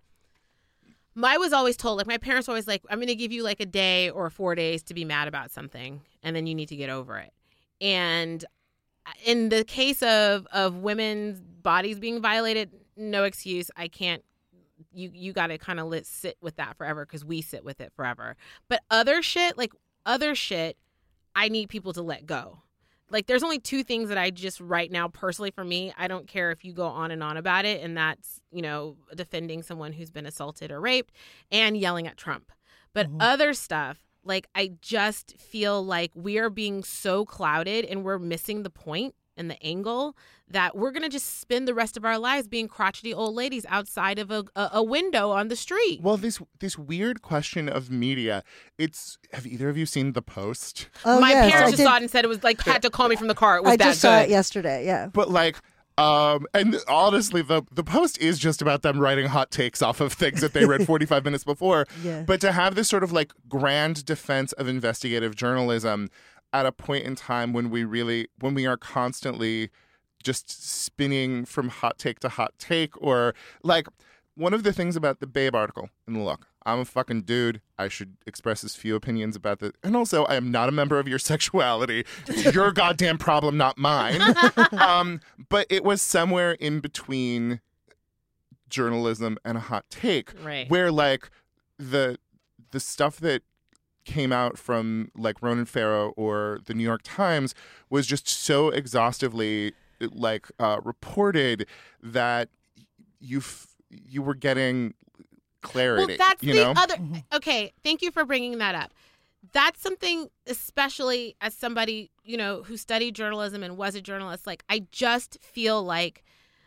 I was always told, like, my parents were always like, I'm going to give you like a day or 4 days to be mad about something, and then you need to get over it. And in the case of women's bodies being violated, no excuse. I can't. You got to kind of sit with that forever, because we sit with it forever. But other shit, I need people to let go. like, there's only two things that I just right now, personally for me, I don't care if you go on and on about it. And that's, defending someone who's been assaulted or raped and yelling at Trump. But other stuff, like, I just feel like we are being so clouded and we're missing the point and the angle that we're going to just spend the rest of our lives being crotchety old ladies outside of a window on the street. Well, this weird question of media, have either of you seen The Post? Oh, My yes, parents I just did. saw it and said it was like, had to call me from the car. It was I that just saw it good. yesterday, yeah. But like, and honestly, the Post is just about them writing hot takes off of things that they read 45 minutes before. Yeah. But to have this sort of like grand defense of investigative journalism at a point in time when we are constantly just spinning from hot take to hot take, or like one of the things about the Babe article, and look, I'm a fucking dude. I should express as few opinions about that. And also, I am not a member of your sexuality. It's your goddamn problem, not mine. But it was somewhere in between journalism and a hot take, Right. where like the stuff that came out from like Ronan Farrow or the New York Times was just so exhaustively like reported that you were getting clarity. Well, that's you the know? other. Okay, thank you for bringing that up. That's something, especially as somebody, who studied journalism and was a journalist, like, I just feel like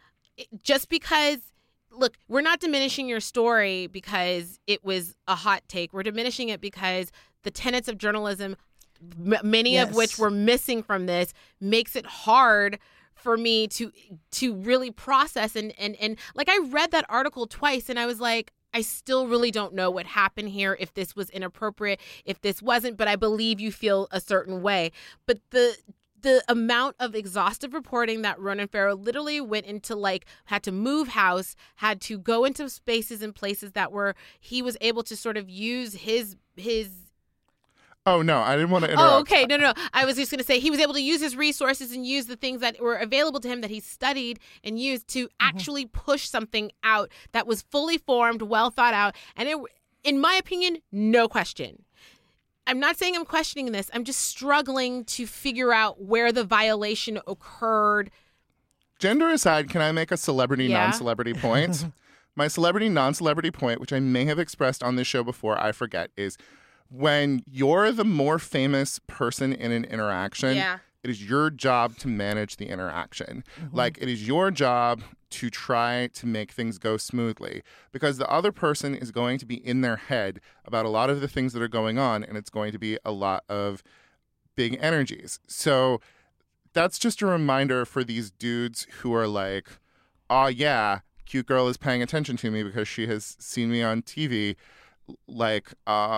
just because, look, we're not diminishing your story because it was a hot take. We're diminishing it because the tenets of journalism, many of which were missing from this, makes it hard for me to really process. And like, I read that article twice and I was like, I still really don't know what happened here, if this was inappropriate, if this wasn't, but I believe you feel a certain way. But the amount of exhaustive reporting that Ronan Farrow literally went into, like, had to move house, had to go into spaces and places that he was able to sort of use his Oh, no, I didn't want to interrupt. Oh, okay. No. I was just going to say he was able to use his resources and use the things that were available to him that he studied and used to actually push something out that was fully formed, well thought out. And it, in my opinion, no question. I'm not saying I'm questioning this. I'm just struggling to figure out where the violation occurred. Gender aside, can I make a celebrity, non-celebrity point? My celebrity, non-celebrity point, which I may have expressed on this show before, I forget, is when you're the more famous person in an interaction, it is your job to manage the interaction. Like, it is your job to try to make things go smoothly, because the other person is going to be in their head about a lot of the things that are going on, and it's going to be a lot of big energies. So that's just a reminder for these dudes who are like, oh yeah, cute girl is paying attention to me because she has seen me on TV. Like,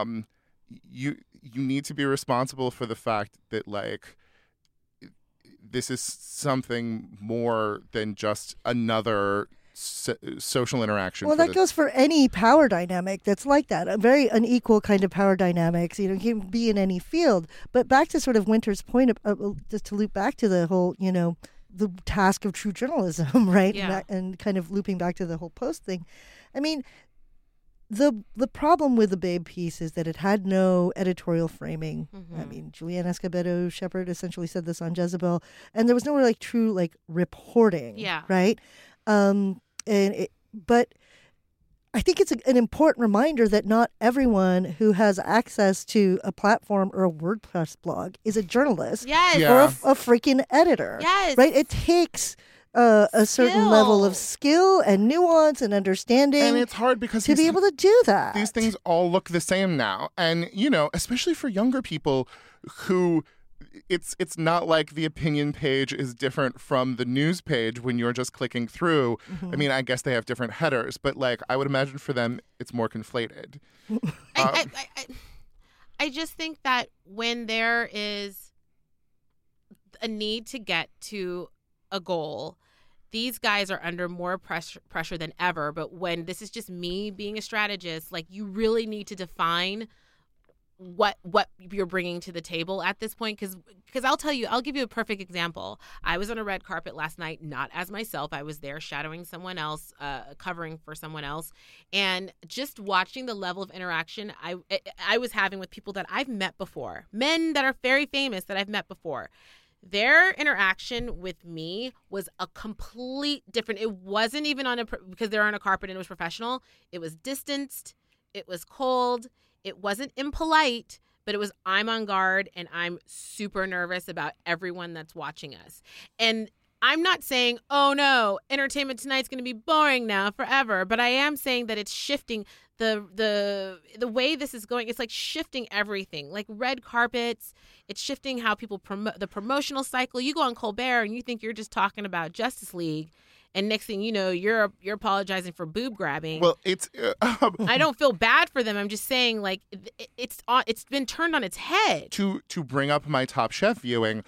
you need to be responsible for the fact that, like, this is something more than just another social interaction. Well, that goes for any power dynamic that's like that. A very unequal kind of power dynamics, can be in any field. But back to sort of Winter's point, just to loop back to the whole, the task of true journalism, right? Yeah. And kind of looping back to the whole Post thing. I mean, the problem with the Babe piece is that it had no editorial framing. I mean, Julianne Escobedo Shepherd essentially said this on Jezebel, and there was no like true like reporting. Yeah. Right. But I think it's an important reminder that not everyone who has access to a platform or a WordPress blog is a journalist. Yes. Yeah. Or a freaking editor. Yes. Right. It takes a certain level of skill and nuance and understanding. And it's hard because to be able to do that. These things all look the same now. And, especially for younger people who it's not like the opinion page is different from the news page when you're just clicking through. I mean, I guess they have different headers, but like I would imagine for them it's more conflated. I just think that when there is a need to get to a goal, these guys are under more pressure than ever. But when this is just me being a strategist, like, you really need to define what you're bringing to the table at this point. Because I'll give you a perfect example. I was on a red carpet last night, not as myself. I was there shadowing someone else, covering for someone else. And just watching the level of interaction I was having with people that I've met before, men that are very famous that I've met before. Their interaction with me was a complete different. It wasn't even because they're on a carpet and it was professional. It was distanced. It was cold. It wasn't impolite, but it was, I'm on guard and I'm super nervous about everyone that's watching us. And I'm not saying, oh no, Entertainment Tonight's going to be boring now forever, but I am saying that it's shifting the way this is going. It's like shifting everything, like red carpets. It's shifting how people promote the promotional cycle. You go on Colbert and you think you're just talking about Justice League, and next thing you know, you're apologizing for boob grabbing. Well, it's I don't feel bad for them. I'm just saying, like, it's been turned on its head. To bring up my Top Chef viewing,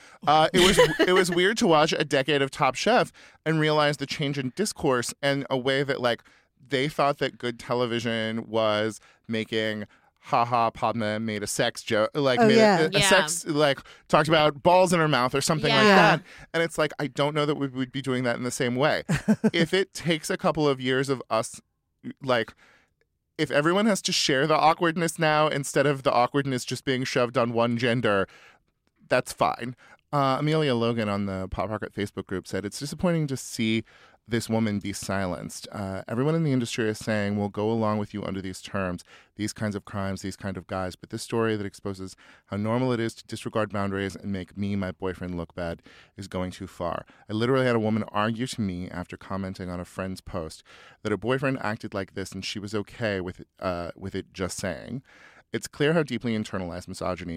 it was weird to watch a decade of Top Chef and realize the change in discourse and a way that, like, they thought that good television was making Padma made a sex joke, like a sex, like talked about balls in her mouth or something like that. And it's like, I don't know that we would be doing that in the same way. If it takes a couple of years of us, like, if everyone has to share the awkwardness now instead of the awkwardness just being shoved on one gender, that's fine. Amelia Logan on the Pop Rocket Facebook group said, it's disappointing to see this woman be silenced. Everyone in the industry is saying, we'll go along with you under these terms, these kinds of crimes, these kind of guys. But this story that exposes how normal it is to disregard boundaries and make me, my boyfriend, look bad is going too far. I literally had a woman argue to me after commenting on a friend's post that her boyfriend acted like this and she was okay with it just saying. It's clear how deeply the internalized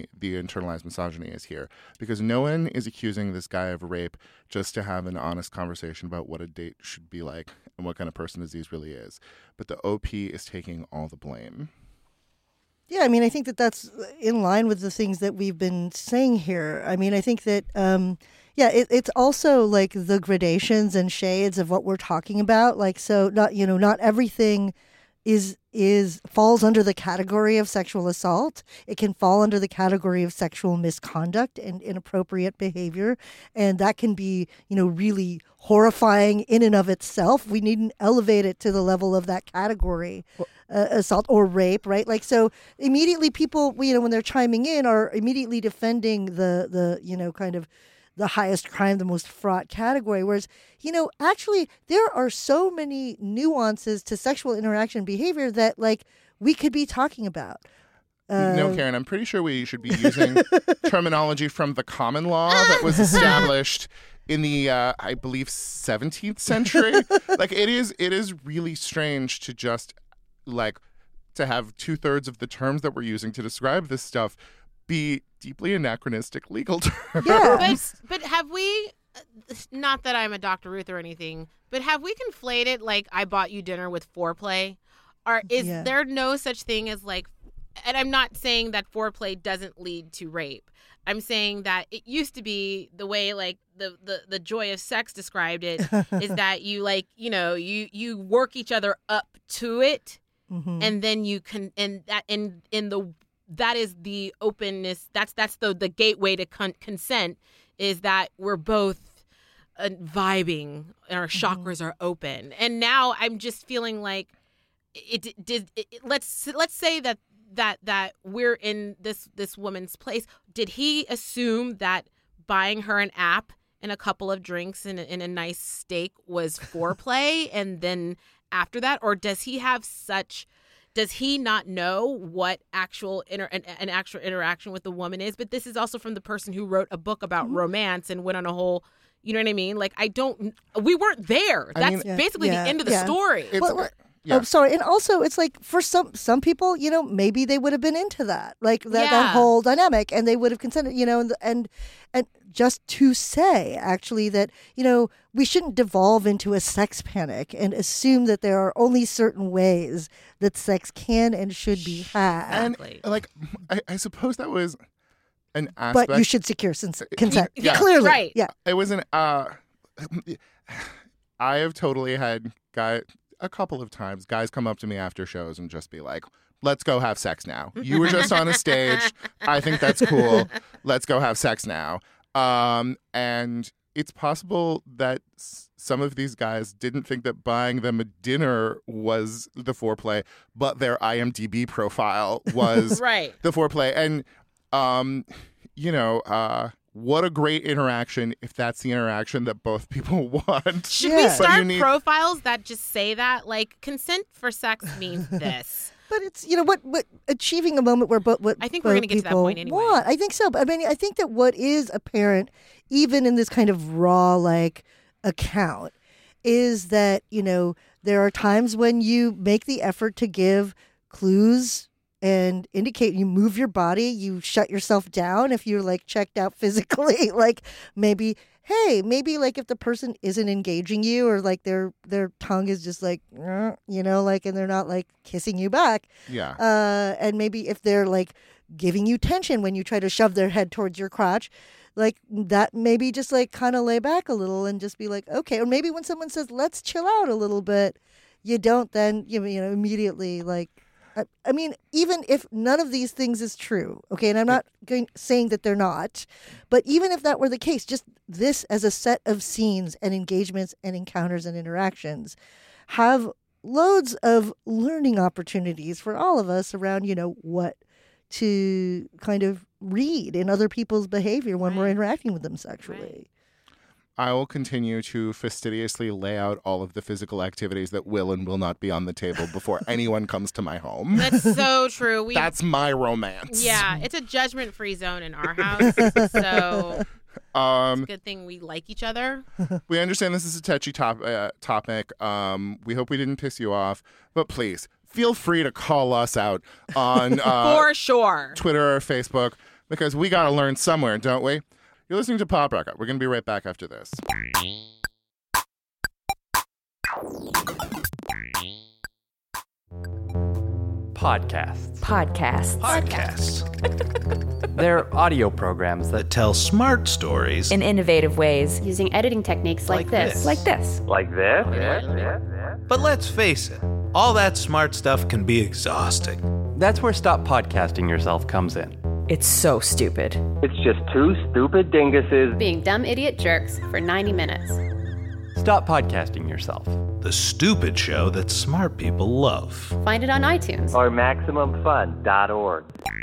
misogyny is here, because no one is accusing this guy of rape just to have an honest conversation about what a date should be like and what kind of person Aziz really is. But the OP is taking all the blame. Yeah, I mean, I think that that's in line with the things that we've been saying here. I mean, I think that, it's also like the gradations and shades of what we're talking about. Like, so not everything falls under the category of sexual assault. It can fall under the category of sexual misconduct and inappropriate behavior, and that can be, really horrifying in and of itself. We needn't elevate it to the level of that category, assault or rape, right? Like, so immediately people, when they're chiming in, are immediately defending the kind of the highest crime, the most fraught category. Whereas, actually there are so many nuances to sexual interaction behavior that, like, we could be talking about. No, Karen, I'm pretty sure we should be using terminology from the common law that was established in the, I believe, 17th century. Like, it is really strange to just, like, to have 2/3 of the terms that we're using to describe this stuff be deeply anachronistic legal terms. Yeah. But have we, not that I'm a Dr. Ruth or anything, but have we conflated, like, I bought you dinner with foreplay? Or is there no such thing as, like, and I'm not saying that foreplay doesn't lead to rape. I'm saying that it used to be the way, like, the joy of sex described it is that you, like, you work each other up to it, and then you can, and that that is the openness. That's the gateway to consent, is that we're both vibing and our chakras are open. And now I'm just feeling like let's say that we're in this woman's place. Did he assume that buying her an app and a couple of drinks and a nice steak was foreplay, and then after that, or does he not know what actual an actual interaction with the woman is? But this is also from the person who wrote a book about romance and went on a whole, you know what I mean? Like, we weren't there. That's basically the end of the story. Oh, sorry. And also, it's like, for some people, maybe they would have been into that, like that whole dynamic, and they would have consented, and just to say, actually, that, we shouldn't devolve into a sex panic and assume that there are only certain ways that sex can and should be had. Exactly. And, like, I suppose that was an aspect. But you should secure consent. Yeah. Clearly. Right. Yeah. It was I have totally had a couple of times guys come up to me after shows and just be like, let's go have sex now. You were just on a stage. I think that's cool. Let's go have sex now. And it's possible that some of these guys didn't think that buying them a dinner was the foreplay, but their IMDb profile was right. the foreplay. And, what a great interaction if that's the interaction that both people want. Should we start profiles that just say that? Like, consent for sex means this. But it's, what achieving a moment where what I think we're going to get to that point anyway. I think so. But I think that what is apparent, even in this kind of raw, like, account, is that, there are times when you make the effort to give clues and indicate, you move your body, you shut yourself down if you're like checked out physically, like maybe like if the person isn't engaging you or like their tongue is just like, like, and they're not like kissing you back. Yeah. And maybe if they're like giving you tension when you try to shove their head towards your crotch, like that, maybe just like kind of lay back a little and just be like, okay. Or maybe when someone says, let's chill out a little bit, you don't then, immediately like, I mean, even if none of these things is true, okay, and I'm not saying that they're not, but even if that were the case, just this as a set of scenes and engagements and encounters and interactions have loads of learning opportunities for all of us around, what to kind of read in other people's behavior when we're interacting with them sexually. Right. I will continue to fastidiously lay out all of the physical activities that will and will not be on the table before anyone comes to my home. That's so true. That's my romance. Yeah, it's a judgment-free zone in our house, so it's a good thing we like each other. We understand this is a touchy topic. We hope we didn't piss you off, but please, feel free to call us out on for sure, Twitter or Facebook, because we got to learn somewhere, don't we? You're listening to Pop Rocket. We're going to be right back after this. Podcasts. They're audio programs that tell smart stories in innovative ways, using editing techniques like this. Like this. But let's face it, all that smart stuff can be exhausting. That's where Stop Podcasting Yourself comes in. It's so stupid. It's just two stupid dinguses being dumb idiot jerks for 90 minutes. Stop Podcasting Yourself. The stupid show that smart people love. Find it on iTunes or MaximumFun.org.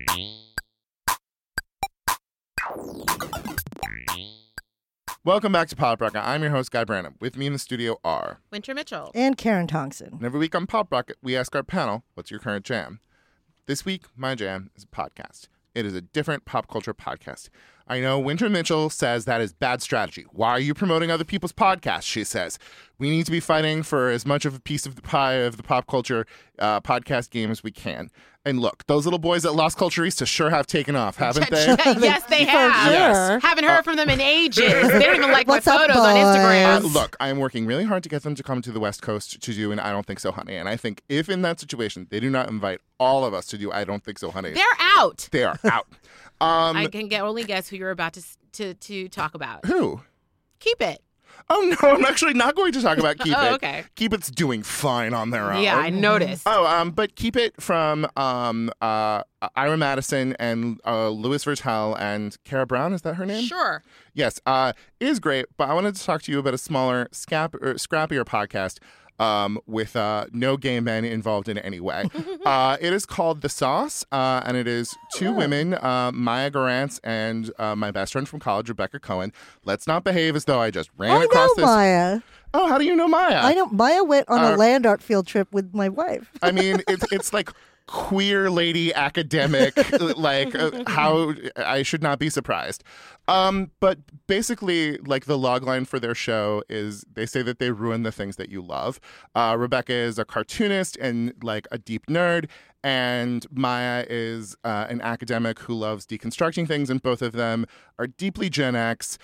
Welcome back to Pop Rocket. I'm your host, Guy Branum. With me in the studio are Winter Mitchell and Karen Tongson. And every week on Pop Rocket, we ask our panel, what's your current jam? This week, my jam is a podcast. It is a different pop culture podcast. I know Winter Mitchell says that is bad strategy. Why are you promoting other people's podcasts? She says. We need to be fighting for as much of a piece of the pie of the pop culture podcast game as we can. And look, those little boys at Las Culturistas sure have taken off, haven't they? Yes, they have. Yes. Haven't heard from them in ages. They don't even like my photos on Instagram. Look, I'm working really hard to get them to come to the West Coast to do an I Don't Think So, Honey. And I think if in that situation they do not invite all of us to do I Don't Think So, Honey, they're out. They are out. I can only guess who you're about to talk about. Who? Keep It. Oh, no, I'm actually not going to talk about Keep It. Okay. Keep It's doing fine on their own. Yeah, I noticed. But Keep It from Ira Madison and Louis Virtel and Cara Brown, is that her name? Sure. Yes, it is great, but I wanted to talk to you about a smaller, scrappier podcast with no gay men involved in any way. It is called The Sauce, and it is two women, Maya Garantz and my best friend from college, Rebecca Cohen. Let's not behave as though I just ran across this. Maya. Oh, how do you know Maya? I know Maya went on a land art field trip with my wife. I mean, it's like queer lady academic, like how I should not be surprised. But basically, like the logline for their show is they say that they ruin the things that you love. Rebecca is a cartoonist and like a deep nerd, and Maya is an academic who loves deconstructing things, and both of them are deeply Gen X,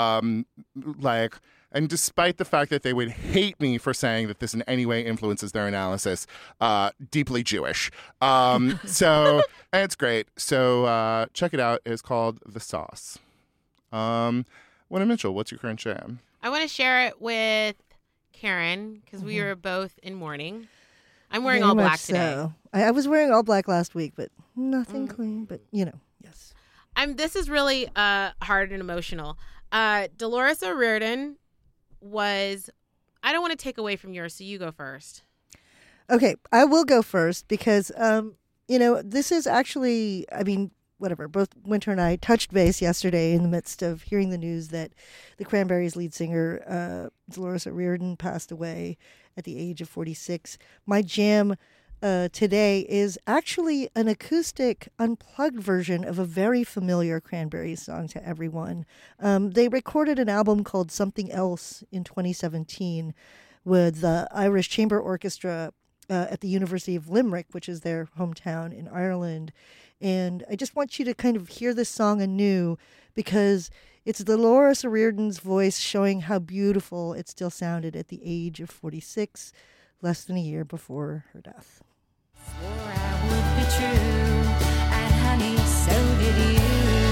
and despite the fact that they would hate me for saying that this in any way influences their analysis, deeply Jewish. And it's great. So check it out. It's called The Sauce. Winter Mitchell, what's your current jam? I want to share it with Karen because we were both in mourning. I'm wearing all black today. So. I was wearing all black last week, but nothing clean. But, yes. This is really hard and emotional. Dolores O'Riordan was, I don't want to take away from yours, so you go first. Okay, I will go first because, this is actually, both Winter and I touched base yesterday in the midst of hearing the news that the Cranberries lead singer, Dolores O'Riordan, passed away at the age of 46. My jam today is actually an acoustic, unplugged version of a very familiar Cranberries song to everyone. They recorded an album called Something Else in 2017 with the Irish Chamber Orchestra at the University of Limerick, which is their hometown in Ireland. And I just want you to kind of hear this song anew because it's Dolores O'Riordan's voice showing how beautiful it still sounded at the age of 46, less than a year before her death. Swore I would be true, and honey, so did you.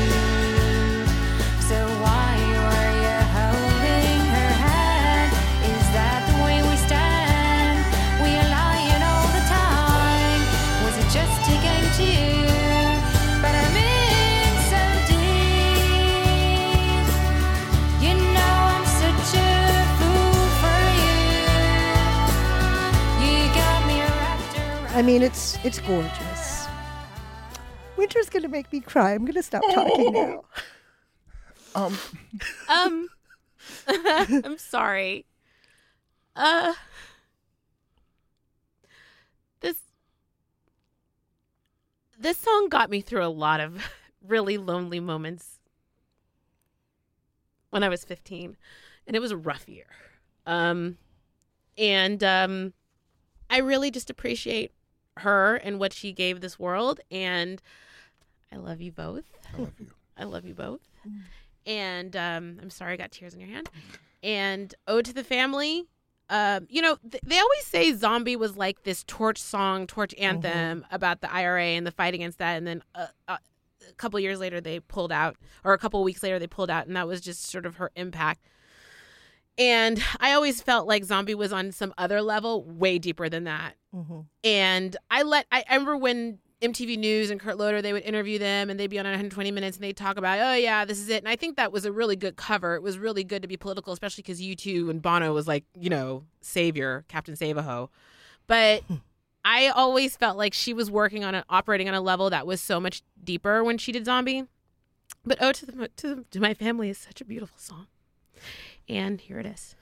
So why were you holding her hand? Is that the way we stand? We are lying all the time. Was it just a game to you? But I'm in so deep. You know I'm such a fool for you. You got me wrapped around. I mean, it's gorgeous. Winter's gonna make me cry. I'm gonna stop talking now. I'm sorry. This song got me through a lot of really lonely moments when I was 15, and it was a rough year. I really just appreciate her and what she gave this world, and I love you both. I love you both. And I'm sorry I got tears in your hand. And Ode to the Family. They always say Zombie was like this torch anthem about the IRA and the fight against that. And then a couple years later they pulled out, or a couple weeks later they pulled out, and that was just sort of her impact. And I always felt like Zombie was on some other level, way deeper than that. And I remember when MTV News and Kurt Loder, they would interview them and they'd be on 120 Minutes and they'd talk about, oh yeah, this is it. And I think that was a really good cover. It was really good to be political, especially because U2 and Bono was like, savior, Captain Save-A-Ho. But I always felt like she was operating on a level that was so much deeper when she did Zombie. But Ode to My Family is such a beautiful song. And here it is.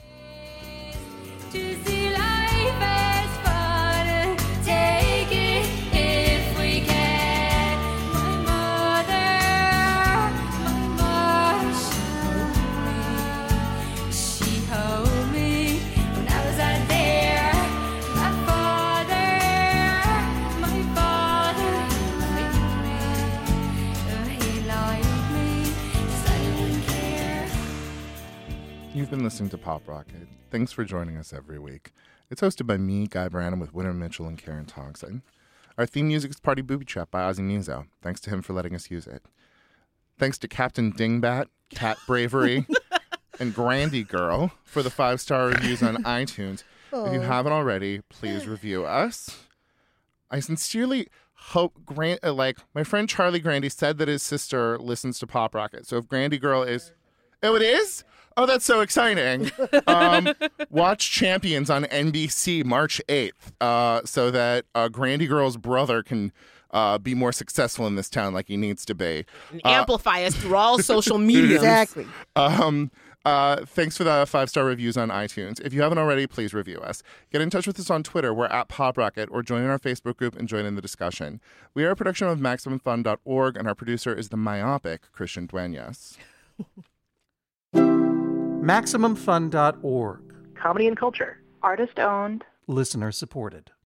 To see life as fun, take it if we can. My mother she held me when I was out there. My father he liked me, so I didn't care. You've been listening to Pop Rocket. Thanks for joining us every week. It's hosted by me, Guy Branum, with Winter Mitchell and Karen Thompson. Our theme music is Party Booby Trap by Ozzy Muzo. Thanks to him for letting us use it. Thanks to Captain Dingbat, Cat Bravery, and Grandy Girl for the 5-star reviews on iTunes. If you haven't already, please review us. I sincerely hope my friend Charlie Grandy said that his sister listens to Pop Rocket. So if Grandy Girl is... Oh, it is? Oh, that's so exciting. Watch Champions on NBC March 8th so that Grandy Girl's brother can be more successful in this town like he needs to be. And amplify us through all social media. Exactly. Thanks for the 5-star reviews on iTunes. If you haven't already, please review us. Get in touch with us on Twitter. We're at PopRocket, or join in our Facebook group and join in the discussion. We are a production of MaximumFun.org, and our producer is the myopic Christian Duenas. MaximumFun.org. Comedy and culture. Artist owned. Listener supported.